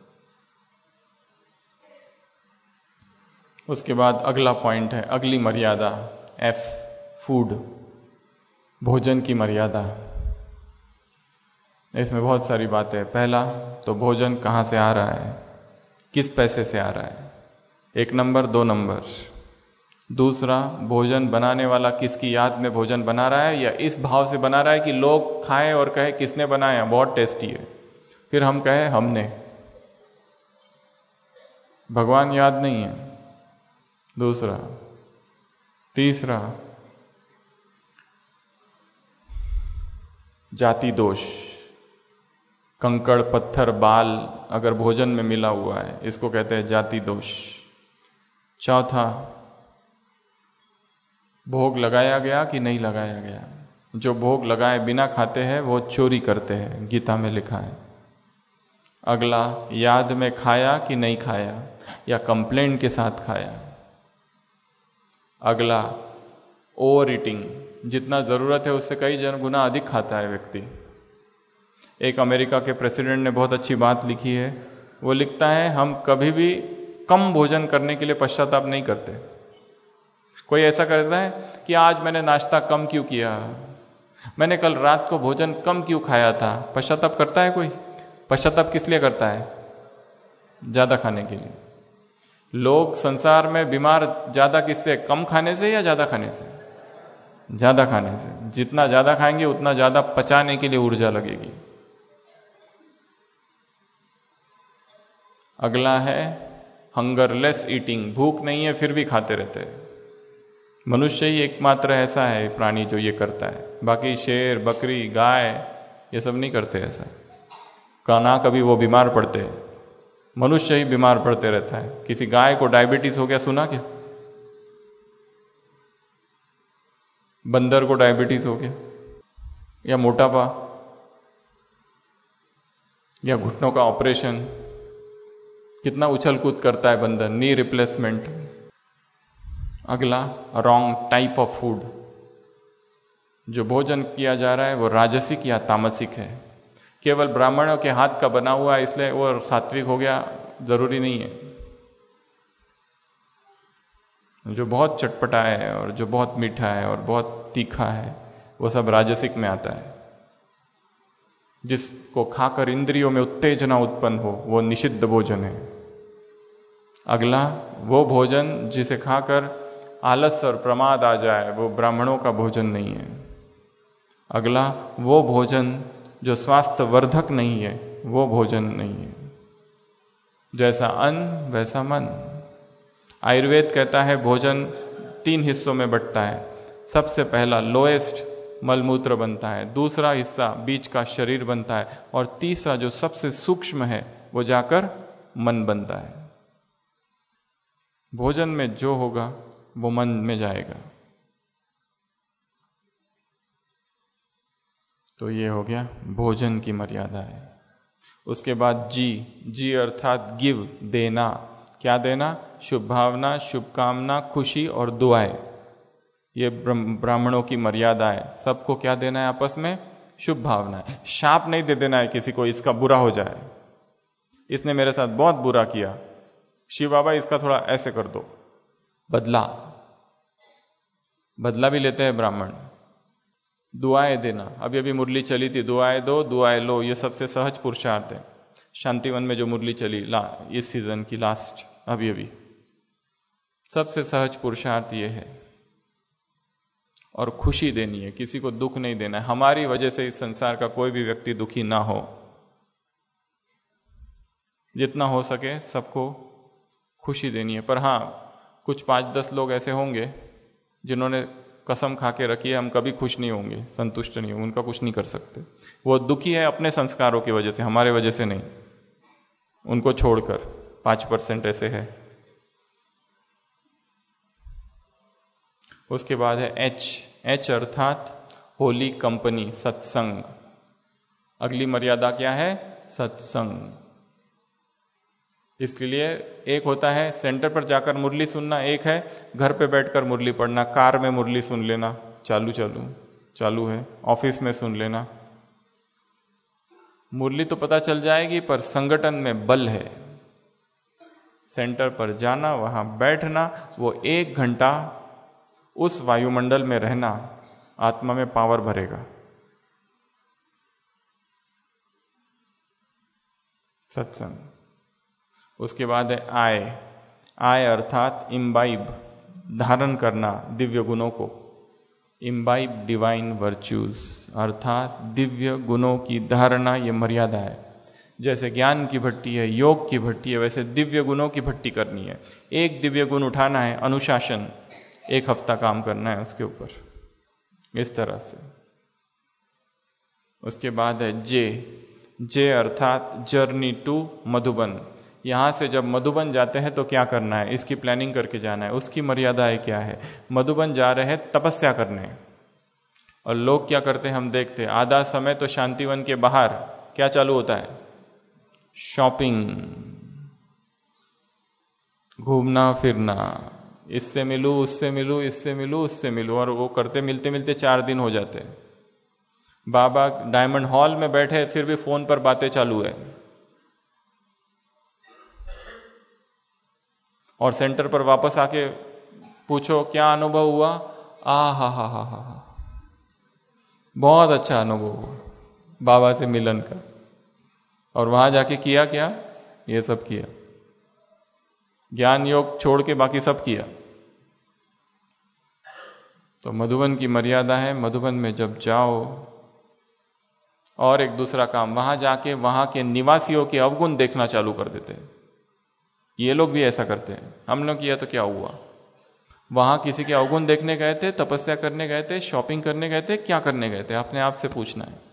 उसके बाद अगला पॉइंट है, अगली मर्यादा, एफ, फूड, भोजन की मर्यादा। इसमें बहुत सारी बातें हैं। पहला तो भोजन कहाँ से आ रहा है, किस पैसे से आ रहा है, 1 नंबर 2 नंबर। दूसरा, भोजन बनाने वाला किसकी याद में भोजन बना रहा है, या इस भाव से बना रहा है कि लोग खाएं और कहे किसने बनाया, बहुत टेस्टी है, फिर हम कहें हमने। भगवान याद नहीं है। दूसरा। तीसरा, जाति दोष, कंकड़ पत्थर बाल अगर भोजन में मिला हुआ है, इसको कहते हैं जाति दोष। चौथा, भोग लगाया गया कि नहीं लगाया गया। जो भोग लगाए बिना खाते हैं वो चोरी करते हैं, गीता में लिखा है। अगला, याद में खाया कि नहीं खाया, या कंप्लेंट के साथ खाया। अगला, ओवर ईटिंग, जितना जरूरत है उससे कई गुना अधिक खाता है व्यक्ति। एक अमेरिका के प्रेसिडेंट ने बहुत अच्छी बात लिखी है। वो लिखता है, हम कभी भी कम भोजन करने के लिए पश्चाताप नहीं करते। कोई ऐसा करता है कि आज मैंने नाश्ता कम क्यों किया, मैंने कल रात को भोजन कम क्यों खाया था, पश्चाताप करता है कोई? पश्चाताप किस लिए करता है? ज्यादा खाने के लिए। लोग संसार में बीमार ज्यादा किससे, कम खाने से या ज्यादा खाने से? ज्यादा खाने से। जितना ज्यादा खाएंगे उतना ज्यादा पचाने के लिए ऊर्जा लगेगी। अगला है हंगरलेस ईटिंग, भूख नहीं है फिर भी खाते रहते हैं। मनुष्य ही एकमात्र ऐसा है प्राणी जो ये करता है, बाकी शेर, बकरी, गाय ये सब नहीं करते ऐसा। ना कभी वो बीमार पड़ते हैं, मनुष्य ही बीमार पड़ते रहता है। किसी गाय को डायबिटीज हो गया सुना क्या? बंदर को डायबिटीज हो गया, या मोटापा, या घुटनों का ऑपरेशन, कितना उछल कूद करता है बंदर, नी रिप्लेसमेंट। अगला, रॉन्ग टाइप ऑफ फूड। जो भोजन किया जा रहा है वो राजसिक या तामसिक है। केवल ब्राह्मणों के हाथ का बना हुआ है इसलिए वो सात्विक हो गया, जरूरी नहीं है। जो बहुत चटपटा है और जो बहुत मीठा है और बहुत तीखा है वो सब राजसिक में आता है। जिसको खाकर इंद्रियों में उत्तेजना उत्पन्न हो वो निषिद्ध भोजन है। अगला, वो भोजन जिसे खाकर आलस और प्रमाद आ जाए वो ब्राह्मणों का भोजन नहीं है। अगला, वो भोजन जो स्वास्थ्य वर्धक नहीं है वो भोजन नहीं है। जैसा अन्न वैसा मन। आयुर्वेद कहता है भोजन 3 हिस्सों में बंटता है। सबसे पहला लोएस्ट मलमूत्र बनता है, दूसरा हिस्सा बीच का शरीर बनता है और तीसरा जो सबसे सूक्ष्म है वो जाकर मन बनता है। भोजन में जो होगा वो मन में जाएगा। तो ये हो गया भोजन की मर्यादा है। उसके बाद जी अर्थात गिव, देना। क्या देना? शुभ भावना, शुभकामना, खुशी और दुआएं। ये ब्राह्मणों की मर्यादा है। सबको क्या देना है आपस में? शुभ भावना है। शाप नहीं दे देना है किसी को इसका बुरा हो जाए। इसने मेरे साथ बहुत बुरा किया, शिव बाबा इसका थोड़ा ऐसे कर दो। बदला भी लेते हैं ब्राह्मण। दुआएं देना, अभी अभी मुरली चली थी, दुआएं दो दुआएं लो, ये सबसे सहज पुरुषार्थ है। शांतिवन में जो मुरली चली इस सीजन की लास्ट, अभी सबसे सहज पुरुषार्थ ये है। और खुशी देनी है, किसी को दुख नहीं देना है। हमारी वजह से इस संसार का कोई भी व्यक्ति दुखी ना हो। जितना हो सके सबको खुशी देनी है। पर हाँ, कुछ 5-10 लोग ऐसे होंगे जिन्होंने कसम खा के रखी है हम कभी खुश नहीं होंगे, संतुष्ट नहीं होंगे, उनका कुछ नहीं कर सकते। वो दुखी है अपने संस्कारों की वजह से, हमारे वजह से नहीं। उनको छोड़कर 5% ऐसे है। उसके बाद है एच अर्थात होली कंपनी, सत्संग। अगली मर्यादा क्या है? सत्संग। इसके लिए एक होता है सेंटर पर जाकर मुरली सुनना, एक है घर पे बैठकर मुरली पढ़ना। कार में मुरली सुन लेना, चालू है, ऑफिस में सुन लेना। मुरली तो पता चल जाएगी पर संगठन में बल है। सेंटर पर जाना, वहां बैठना, वो 1 घंटा उस वायुमंडल में रहना आत्मा में पावर भरेगा। सत्संग। उसके बाद है आय अर्थात इम्बाइब, धारण करना दिव्य गुणों को। इम्बाइब डिवाइन वर्च्यूज अर्थात दिव्य गुणों की धारणा, ये मर्यादा है। जैसे ज्ञान की भट्टी है, योग की भट्टी है, वैसे दिव्य गुणों की भट्टी करनी है। एक दिव्य गुण उठाना है, अनुशासन, 1 हफ्ता काम करना है उसके ऊपर, इस तरह से। उसके बाद है जे अर्थात जर्नी टू मधुबन। यहां से जब मधुबन जाते हैं तो क्या करना है, इसकी प्लानिंग करके जाना है। उसकी मर्यादाएं क्या है? मधुबन जा रहे हैं तपस्या करने, और लोग क्या करते हैं हम देखते हैं, आधा समय तो शांतिवन के बाहर क्या चालू होता है? शॉपिंग, घूमना फिरना, इससे मिलूं उससे मिलूं, इससे मिलूं उससे मिलूं, और वो करते मिलते मिलते 4 दिन हो जाते हैं। बाबा डायमंड हॉल में बैठे फिर भी फोन पर बातें चालू है, और सेंटर पर वापस आके पूछो क्या अनुभव हुआ? हा, बहुत अच्छा अनुभव हुआ बाबा से मिलन का। और वहां जाके किया क्या? ये सब किया, ज्ञान योग छोड़ के बाकी सब किया। तो मधुबन की मर्यादा है। मधुबन में जब जाओ, और एक दूसरा काम, वहां जाके वहां के निवासियों के अवगुण देखना चालू कर देते हैं। ये लोग भी ऐसा करते हैं। हमने किया तो क्या हुआ? वहां किसी के अवगुण देखने गए थे, तपस्या करने गए थे, शॉपिंग करने गए थे, क्या करने गए थे? अपने आप से पूछना है।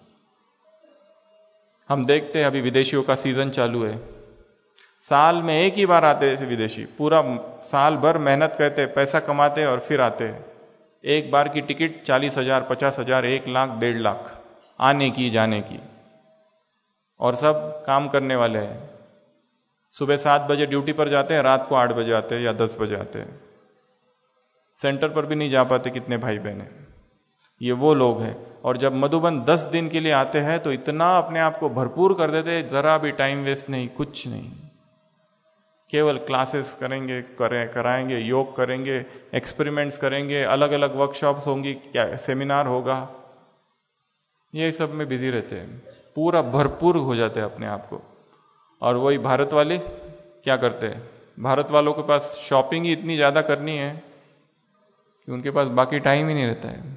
हम देखते हैं अभी विदेशियों का सीजन चालू है, साल में 1 ही बार आते हैं विदेशी, पूरा साल भर मेहनत करते, पैसा कमाते और फिर आते हैं। 1 बार की टिकट 40,000, 50,000, 1 लाख, 1.5 लाख आने की जाने की, और सब काम करने वाले हैं। सुबह 7 बजे ड्यूटी पर जाते हैं, रात को 8 बजे आते हैं या 10 बजे आते हैं। सेंटर पर भी नहीं जा पाते कितने भाई बहन हैं। ये वो लोग हैं। और जब मधुबन 10 दिन के लिए आते हैं तो इतना अपने आप को भरपूर कर देते, जरा भी टाइम वेस्ट नहीं, कुछ नहीं, केवल क्लासेस करेंगे, कराएंगे, योग करेंगे, एक्सपेरिमेंट्स करेंगे, अलग अलग वर्कशॉप्स होंगी, क्या सेमिनार होगा, ये सब में बिजी रहते हैं, पूरा भरपूर हो जाते हैं अपने आप को। और वही भारत वाले क्या करते हैं, भारत वालों के पास शॉपिंग ही इतनी ज्यादा करनी है कि उनके पास बाकी टाइम ही नहीं रहता है।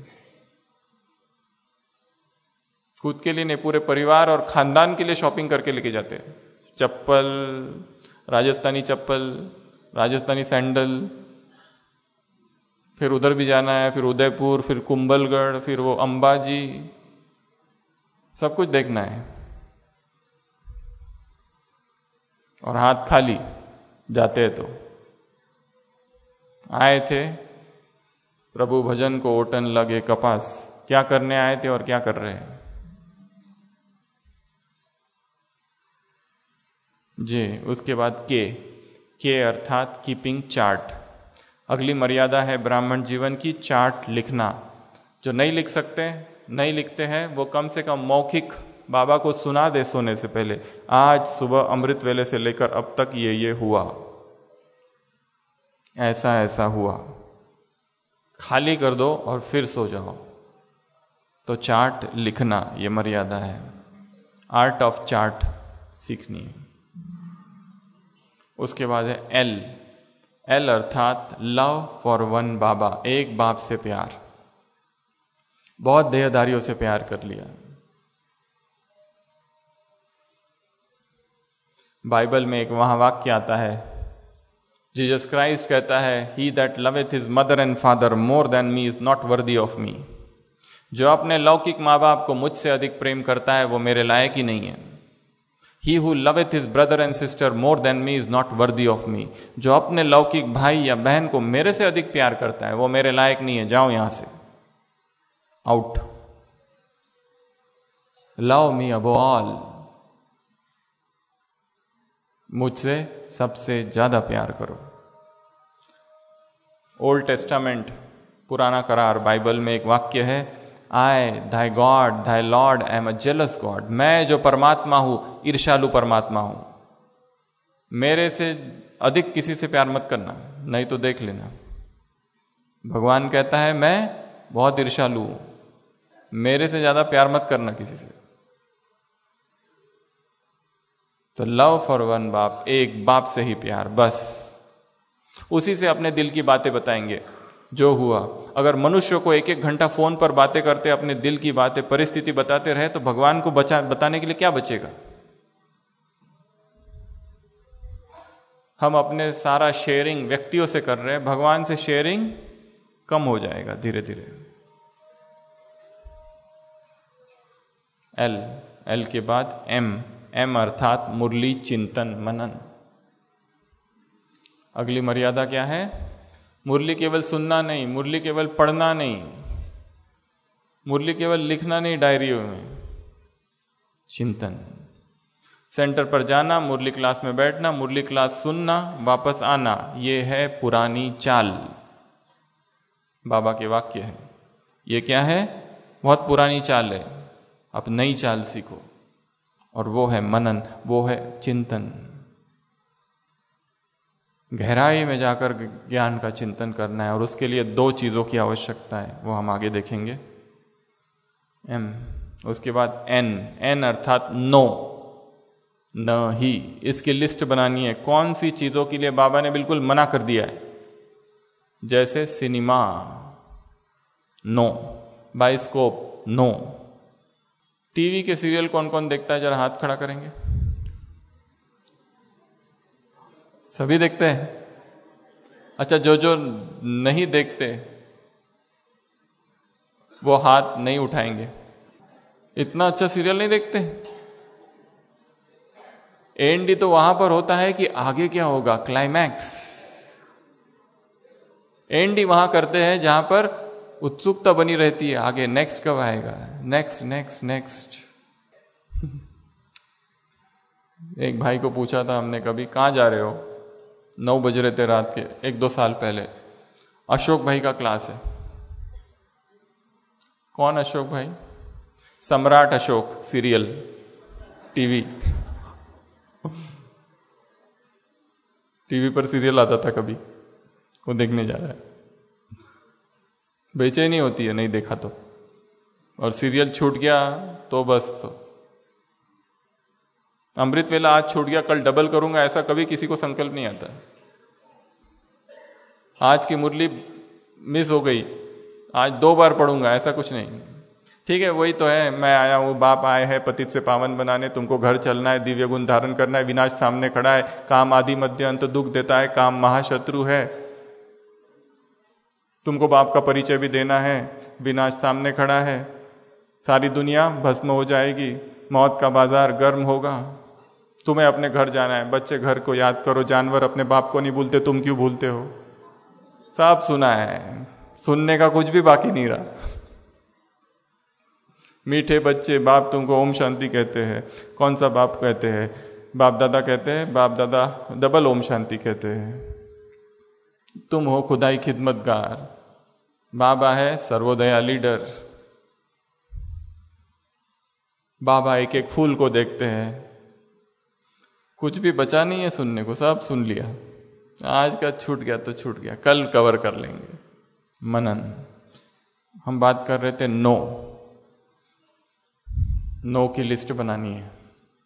खुद के लिए नहीं, पूरे परिवार और खानदान के लिए शॉपिंग करके लेके जाते हैं। चप्पल, राजस्थानी चप्पल, राजस्थानी सैंडल, फिर उधर भी जाना है, फिर उदयपुर, फिर कुंभलगढ़, फिर वो अंबाजी, सब कुछ देखना है। और हाथ खाली जाते हैं। तो आए थे प्रभु भजन को ओटन लगे कपास, क्या करने आए थे और क्या कर रहे हैं जी। उसके बाद के अर्थात कीपिंग चार्ट। अगली मर्यादा है ब्राह्मण जीवन की, चार्ट लिखना। जो नहीं लिख सकते, नहीं लिखते हैं, वो कम से कम मौखिक बाबा को सुना दे सोने से पहले, आज सुबह अमृत वेले से लेकर अब तक ये हुआ, ऐसा ऐसा हुआ, खाली कर दो और फिर सो जाओ। तो चार्ट लिखना ये मर्यादा है। आर्ट ऑफ चार्ट सीखनी है। उसके बाद है एल अर्थात लव फॉर वन बाबा, एक बाप से प्यार। बहुत देहधारियों से प्यार कर लिया। बाइबल में एक वहां वाक्य आता है, जीसस क्राइस्ट कहता है, he that loveth his mother and father more than me is not worthy of me. जो अपने लौकिक माँ बाप को मुझसे अधिक प्रेम करता है वो मेरे लायक ही नहीं है। He who loveth his brother and sister more than me is not worthy of me. जो अपने लौकिक भाई या बहन को मेरे से अधिक प्यार करता है वो मेरे लायक नहीं है, जाओ यहां से, out. Love me above all, मुझसे सबसे ज्यादा प्यार करो। ओल्ड टेस्टामेंट, पुराना करार, बाइबल में एक वाक्य है, I thy God thy Lord I am a jealous God. मैं जो परमात्मा हूं, ईर्ष्यालु परमात्मा हूं। मेरे से अधिक किसी से प्यार मत करना, नहीं तो देख लेना। भगवान कहता है मैं बहुत ईर्ष्यालु हूं, मेरे से ज्यादा प्यार मत करना किसी से। तो लव फॉर वन बाप, एक बाप से ही प्यार, बस उसी से अपने दिल की बातें बताएंगे जो हुआ। अगर मनुष्य को एक एक घंटा फोन पर बातें करते, अपने दिल की बातें, परिस्थिति बताते रहे, तो भगवान को बताने के लिए क्या बचेगा। हम अपने सारा शेयरिंग व्यक्तियों से कर रहे हैं, भगवान से शेयरिंग कम हो जाएगा धीरे धीरे। एल के बाद एम अर्थात मुरली चिंतन मनन। अगली मर्यादा क्या है, मुरली केवल सुनना नहीं, मुरली केवल पढ़ना नहीं, मुरली केवल लिखना नहीं डायरियों में, चिंतन। सेंटर पर जाना, मुरली क्लास में बैठना, मुरली क्लास सुनना, वापस आना, ये है पुरानी चाल। बाबा के वाक्य है, ये क्या है, बहुत पुरानी चाल है, अब नई चाल सीखो। और वो है मनन, वो है चिंतन। गहराई में जाकर ज्ञान का चिंतन करना है, और उसके लिए दो चीजों की आवश्यकता है, वो हम आगे देखेंगे। एम, उसके बाद एन अर्थात नो, न ही। इसकी लिस्ट बनानी है, कौन सी चीजों के लिए बाबा ने बिल्कुल मना कर दिया है। जैसे cinema no, bioscope no. TV के सीरियल कौन कौन देखता है, जरा हाथ खड़ा करेंगे। सभी देखते हैं। अच्छा, जो नहीं देखते वो हाथ नहीं उठाएंगे। इतना अच्छा सीरियल नहीं देखते। एंडी तो वहां पर होता है कि आगे क्या होगा, क्लाइमैक्स। एंडी वहां करते हैं जहां पर उत्सुकता बनी रहती है, आगे नेक्स्ट कब आएगा, नेक्स्ट नेक्स्ट नेक्स्ट। एक भाई को पूछा था हमने, कभी कहां जा रहे हो, 9 बज रहे थे रात के, 1-2 साल पहले। अशोक भाई का क्लास है। कौन अशोक भाई? सम्राट अशोक सीरियल टीवी पर सीरियल आता था कभी, वो देखने जा रहा है। बेचैनी होती है नहीं देखा तो, और सीरियल छूट गया तो बस। अमृत वेला आज छूट गया, कल डबल करूंगा, ऐसा कभी किसी को संकल्प नहीं आता। आज की मुरली मिस हो गई, आज 2 बार पढ़ूंगा, ऐसा कुछ नहीं। ठीक है, वही तो है, मैं आया हूं, बाप आए हैं पतित से पावन बनाने, तुमको घर चलना है, दिव्य गुण धारण करना है, विनाश सामने खड़ा है, काम आदि मध्य अंत दुख देता है, काम महाशत्रु है, तुमको बाप का परिचय भी देना है, विनाश सामने खड़ा है, सारी दुनिया भस्म हो जाएगी, मौत का बाजार गर्म होगा, तुम्हें अपने घर जाना है, बच्चे घर को याद करो, जानवर अपने बाप को नहीं भूलते, तुम क्यों भूलते हो? सब सुना है, सुनने का कुछ भी बाकी नहीं रहा। मीठे बच्चे, बाप तुमको ओम शांति कहते हैं। कौन सा बाप कहते हैं? बाप दादा कहते हैं, बाप दादा डबल ओम शांति कहते हैं। तुम हो खुदाई खिदमतगार, बाबा है सर्वोदया लीडर। बाबा एक एक फूल को देखते हैं, कुछ भी बचा नहीं है सुनने को, सब सुन लिया। आज का छूट गया तो छूट गया, कल कवर कर लेंगे। मनन, हम बात कर रहे थे नो की लिस्ट बनानी है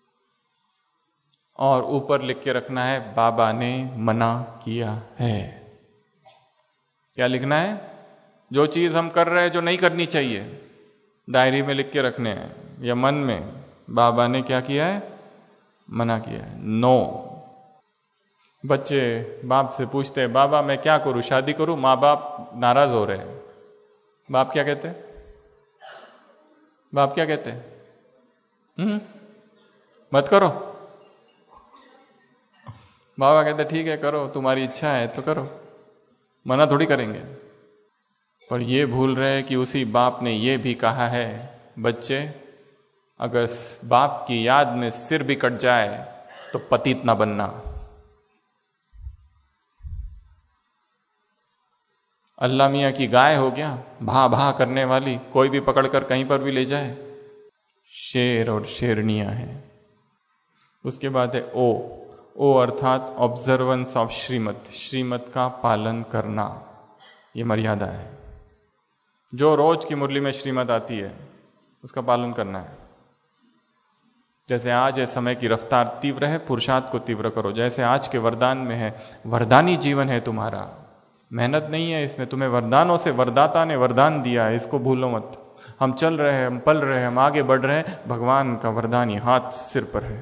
और ऊपर लिख के रखना है बाबा ने मना किया है। क्या लिखना है? जो चीज हम कर रहे हैं जो नहीं करनी चाहिए, डायरी में लिख के रखने हैं या मन में, बाबा ने क्या किया है? मना किया है। नो। बच्चे बाप से पूछते हैं, बाबा मैं क्या करूं, शादी करूं? माँ बाप नाराज हो रहे हैं। बाप क्या कहते हैं? बाप क्या कहते हैं? मत करो। बाबा कहते ठीक है करो, तुम्हारी इच्छा है तो करो, मना थोड़ी करेंगे। पर ये भूल रहे कि उसी बाप ने ये भी कहा है, बच्चे अगर बाप की याद में सिर भी कट जाए तो पतित ना बनना। अल्लाह मियाँ की गाय हो गया, भा भा करने वाली, कोई भी पकड़कर कहीं पर भी ले जाए। शेर और शेरनियां हैं। उसके बाद है ओ अर्थात ऑब्जर्वेंस ऑफ श्रीमत का पालन करना, ये मर्यादा है। जो रोज की मुरली में श्रीमत आती है उसका पालन करना है। जैसे आज है, समय की रफ्तार तीव्र है, पुरुषार्थ को तीव्र करो। जैसे आज के वरदान में है, वरदानी जीवन है तुम्हारा, मेहनत नहीं है इसमें, तुम्हें वरदानों से वरदाता ने वरदान दिया है, इसको भूलो मत। हम चल रहे हैं, हम पल रहे हैं, हम आगे बढ़ रहे हैं, भगवान का वरदान ही हाथ सिर पर है।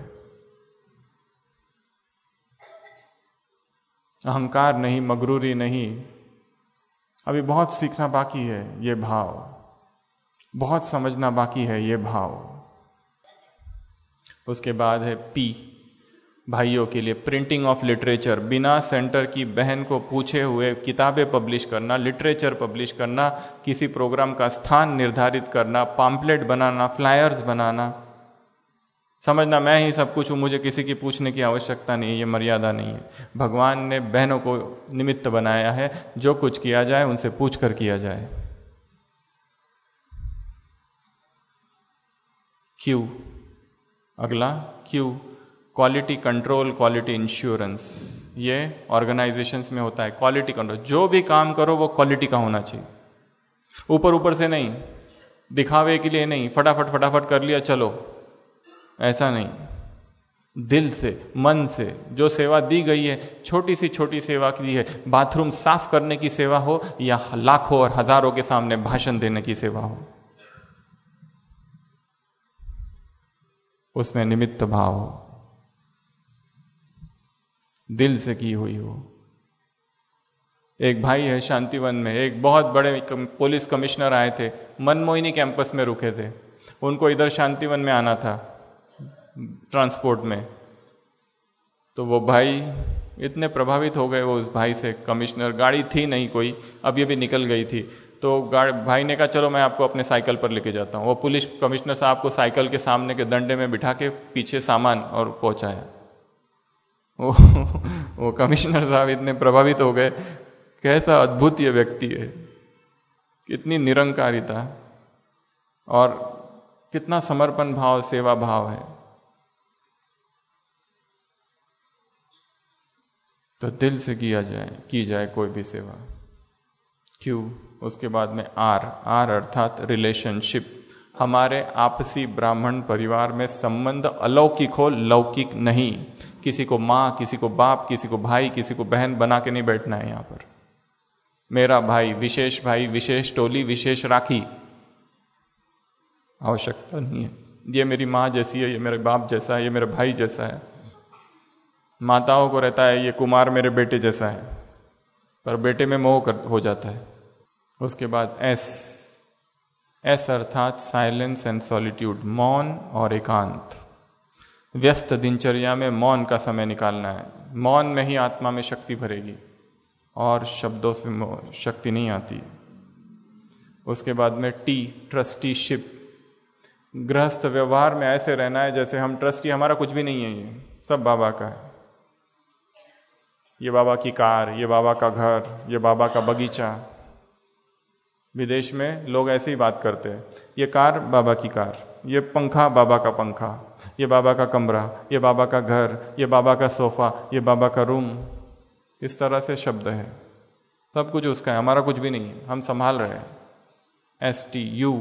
अहंकार नहीं, मगरूरी नहीं, अभी बहुत सीखना बाकी है ये भाव, बहुत समझना बाकी है ये भाव। उसके बाद है पी, भाइयों के लिए प्रिंटिंग ऑफ लिटरेचर, बिना सेंटर की बहन को पूछे हुए किताबें पब्लिश करना, लिटरेचर पब्लिश करना, किसी प्रोग्राम का स्थान निर्धारित करना, पम्पलेट बनाना, फ्लायर्स बनाना। समझना मैं ही सब कुछ हूं, मुझे किसी की पूछने की आवश्यकता नहीं है, ये मर्यादा नहीं है। भगवान ने बहनों को निमित्त बनाया है, जो कुछ किया जाए उनसे पूछ कर किया जाए। क्यू, अगला Q, quality control, quality insurance. ये ऑर्गेनाइजेशंस में होता है। क्वालिटी कंट्रोल, जो भी काम करो वो क्वालिटी का होना चाहिए, ऊपर ऊपर से नहीं, दिखावे के लिए नहीं, फटाफट कर लिया चलो, ऐसा नहीं। दिल से, मन से जो सेवा दी गई है, छोटी सी सेवा की है, बाथरूम साफ करने की सेवा हो या लाखों और हजारों के सामने भाषण देने की सेवा हो, उसमें निमित्त भाव हो, दिल से की हुई हो। एक भाई है शांतिवन में, एक बहुत बड़े पुलिस कमिश्नर आए थे, मनमोहिनी कैंपस में रुके थे, उनको इधर शांतिवन में आना था ट्रांसपोर्ट में। तो वो भाई इतने प्रभावित हो गए वो उस भाई से, कमिश्नर, गाड़ी थी नहीं कोई, अब ये भी निकल गई थी, तो भाई ने कहा चलो मैं आपको अपने साइकिल पर लेके जाता हूँ। वो पुलिस कमिश्नर साहब को साइकिल के सामने के डंडे में बिठा के पीछे सामान और पहुंचाया। वो कमिश्नर साहब इतने प्रभावित हो गए, कैसा अद्भुत ये व्यक्ति है, कितनी निरंकारिता और कितना समर्पण भाव, सेवा भाव है। तो दिल से की जाए कोई भी सेवा। क्यों? उसके बाद में आर अर्थात रिलेशनशिप। हमारे आपसी ब्राह्मण परिवार में संबंध अलौकिक हो, लौकिक नहीं। किसी को माँ, किसी को बाप, किसी को भाई, किसी को बहन बना के नहीं बैठना है यहाँ पर। मेरा भाई, विशेष टोली, विशेष राखी, आवश्यकता नहीं है। ये मेरी माँ जैसी है, ये मेरे बाप जैसा है, ये मेरे भाई जैसा है। माताओं को रहता है ये कुमार मेरे बेटे जैसा है, पर बेटे में मोह हो जाता है। उसके बाद एस अर्थात साइलेंस एंड सॉलिट्यूड, मौन और एकांत। व्यस्त दिनचर्या में मौन का समय निकालना है। मौन में ही आत्मा में शक्ति भरेगी और शब्दों से शक्ति नहीं आती। उसके बाद में ट्रस्टीशिप। गृहस्थ व्यवहार में ऐसे रहना है जैसे हम ट्रस्टी, हमारा कुछ भी नहीं है, ये सब बाबा का है। ये बाबा की कार, ये बाबा का घर, ये बाबा का बगीचा। विदेश में लोग ऐसे ही बात करते हैं, ये कार बाबा की कार, ये पंखा बाबा का पंखा, ये बाबा का कमरा, ये बाबा का घर, ये बाबा का सोफा, ये बाबा का रूम। इस तरह से शब्द है, सब कुछ उसका है, हमारा कुछ भी नहीं है, हम संभाल रहे हैं। STU,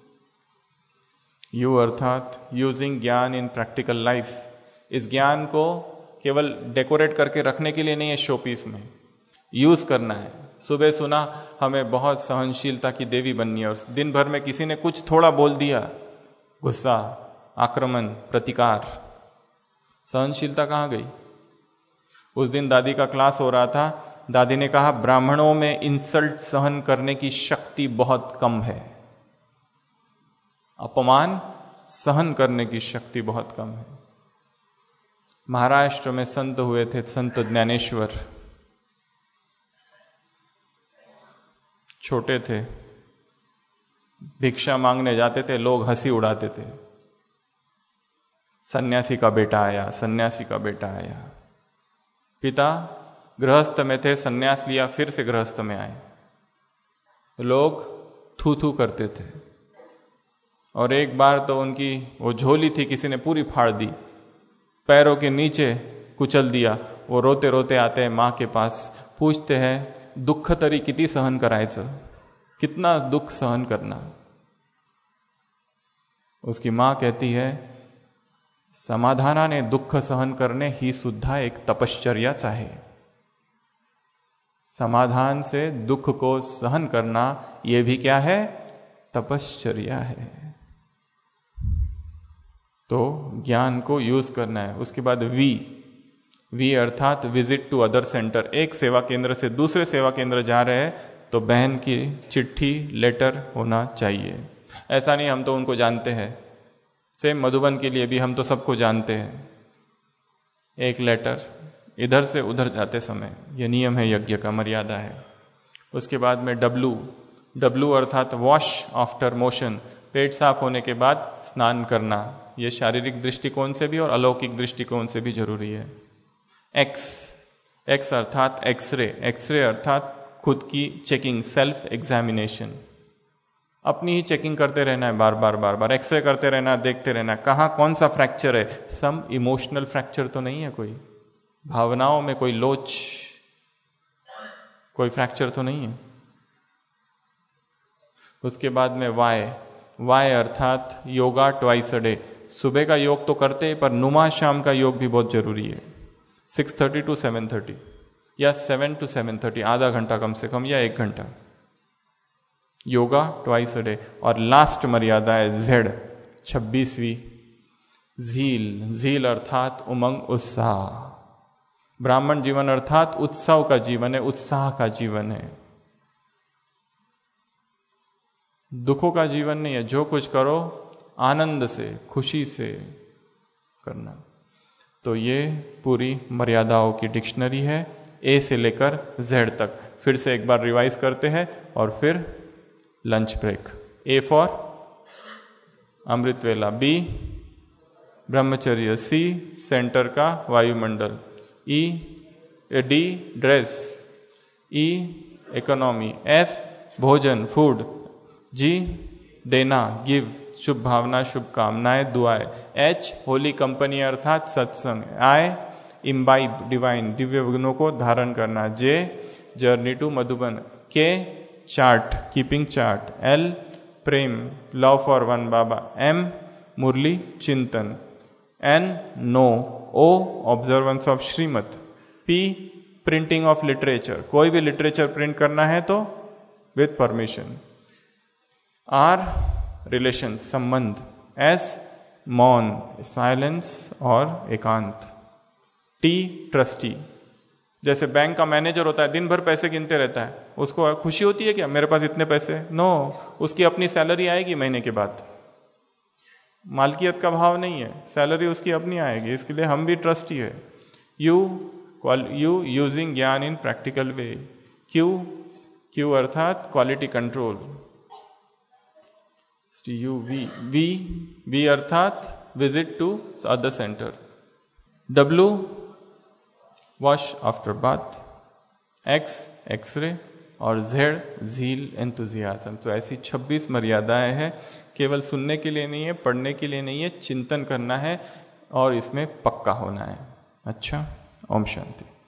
यू अर्थात यूजिंग ज्ञान इन प्रैक्टिकल लाइफ। इस ज्ञान को केवल डेकोरेट करके रखने के लिए नहीं है, शो पीस में यूज करना है। सुबह सुना हमें बहुत सहनशीलता की देवी बननी है, और दिन भर में किसी ने कुछ थोड़ा बोल दिया, गुस्सा, आक्रमण, प्रतिकार, सहनशीलता कहाँ गई? उस दिन दादी का क्लास हो रहा था, दादी ने कहा ब्राह्मणों में इंसल्ट सहन करने की शक्ति बहुत कम है, अपमान सहन करने की शक्ति बहुत कम है। महाराष्ट्र में संत हुए थे, संत ज्ञानेश्वर। छोटे थे, भिक्षा मांगने जाते थे, लोग हंसी उड़ाते थे। सन्यासी का बेटा आया, सन्यासी का बेटा आया। पिता गृहस्थ में थे, सन्यास लिया, फिर से गृहस्थ में आए। लोग थू थू करते थे, और एक बार तो उनकी वो झोली थी, किसी ने पूरी फाड़ दी, पैरों के नीचे कुचल दिया। वो रोते रोते आते हैं माँ के पास, पूछते हैं दुःख तरी किती सहन करायचं, कितना दुख सहन करना। उसकी माँ कहती है समाधानाने दुःख सहन करणे ही सुद्धा एक तपश्चर्याच आहे। समाधान से दुख को सहन करना ये भी क्या है? तपश्चर्या है। तो ज्ञान को यूज करना है। उसके बाद वी अर्थात विजिट टू अदर सेंटर। एक सेवा केंद्र से दूसरे सेवा केंद्र जा रहे हैं तो बहन की चिट्ठी, लेटर होना चाहिए। ऐसा नहीं हम तो उनको जानते हैं, सेम मधुबन के लिए भी हम तो सबको जानते हैं। एक लेटर इधर से उधर जाते समय, यह नियम है, यज्ञ का मर्यादा है। उसके बाद में डब्लू अर्थात वॉश आफ्टर मोशन, पेट साफ होने के बाद स्नान करना। यह शारीरिक दृष्टिकोण से भी और अलौकिक दृष्टिकोण से भी जरूरी है। एक्स अर्थात एक्सरे अर्थात खुद की चेकिंग, सेल्फ एग्जामिनेशन। अपनी ही चेकिंग करते रहना है, बार बार एक्सरे करते रहना, देखते रहना कहाँ कौन सा फ्रैक्चर है। सम इमोशनल फ्रैक्चर तो नहीं है, कोई भावनाओं में कोई लोच, कोई फ्रैक्चर तो नहीं है। उसके बाद में वाई अर्थात योगा ट्वाइस अ डे। सुबह का योग तो करते हैं, पर नुमा शाम का योग भी बहुत जरूरी है। 6:30 to 7:30 या 7 to 7:30, आधा घंटा कम से कम या 1 घंटा योगा ट्वाइस अ डे। और लास्ट मर्यादा है Z, 26वीं झील अर्थात उमंग, उत्साह। ब्राह्मण जीवन अर्थात उत्सव का जीवन है, उत्साह का जीवन है, दुखों का जीवन नहीं है। जो कुछ करो आनंद से, खुशी से करना। तो ये पूरी मर्यादाओं की डिक्शनरी है, A से लेकर Z तक। फिर से एक बार रिवाइज करते हैं और फिर लंच ब्रेक। A फॉर अमृत वेला, B ब्रह्मचर्य, C सेंटर का वायुमंडल, D dress, E economy, F भोजन फूड, जी देना गिव, शुभ भावना शुभकामनाएं दुआएं, एच होली कंपनी अर्थात सत्संग, आई इम्बाइब डिवाइन दिव्य गुणों को धारण करना, जे journey to Madhuban, K chart keeping chart, L प्रेम love for one Baba, M मुरली चिंतन, N no, O observance of श्रीमत, पी प्रिंटिंग ऑफ लिटरेचर कोई भी लिटरेचर प्रिंट करना है तो विथ परमिशन, आर रिलेशन संबंध, एस मौन साइलेंस और एकांत, टी ट्रस्टी जैसे बैंक का मैनेजर होता है दिन भर पैसे गिनते रहता है, उसको खुशी होती है क्या मेरे पास इतने पैसे, नो, उसकी अपनी सैलरी आएगी महीने के बाद, मालकियत का भाव नहीं है, सैलरी उसकी अपनी आएगी, इसके लिए हम भी ट्रस्टी है। यू यूजिंग ज्ञान इन प्रैक्टिकल वे, क्यू अर्थात क्वालिटी कंट्रोल, यू वी अर्थात visit to other centre, W wash after bath, X x-ray और जेड झील एंथुजियाज्म। तो ऐसी 26 मर्यादाएं हैं, केवल सुनने के लिए नहीं है, पढ़ने के लिए नहीं है, चिंतन करना है और इसमें पक्का होना है। अच्छा, ओम शांति।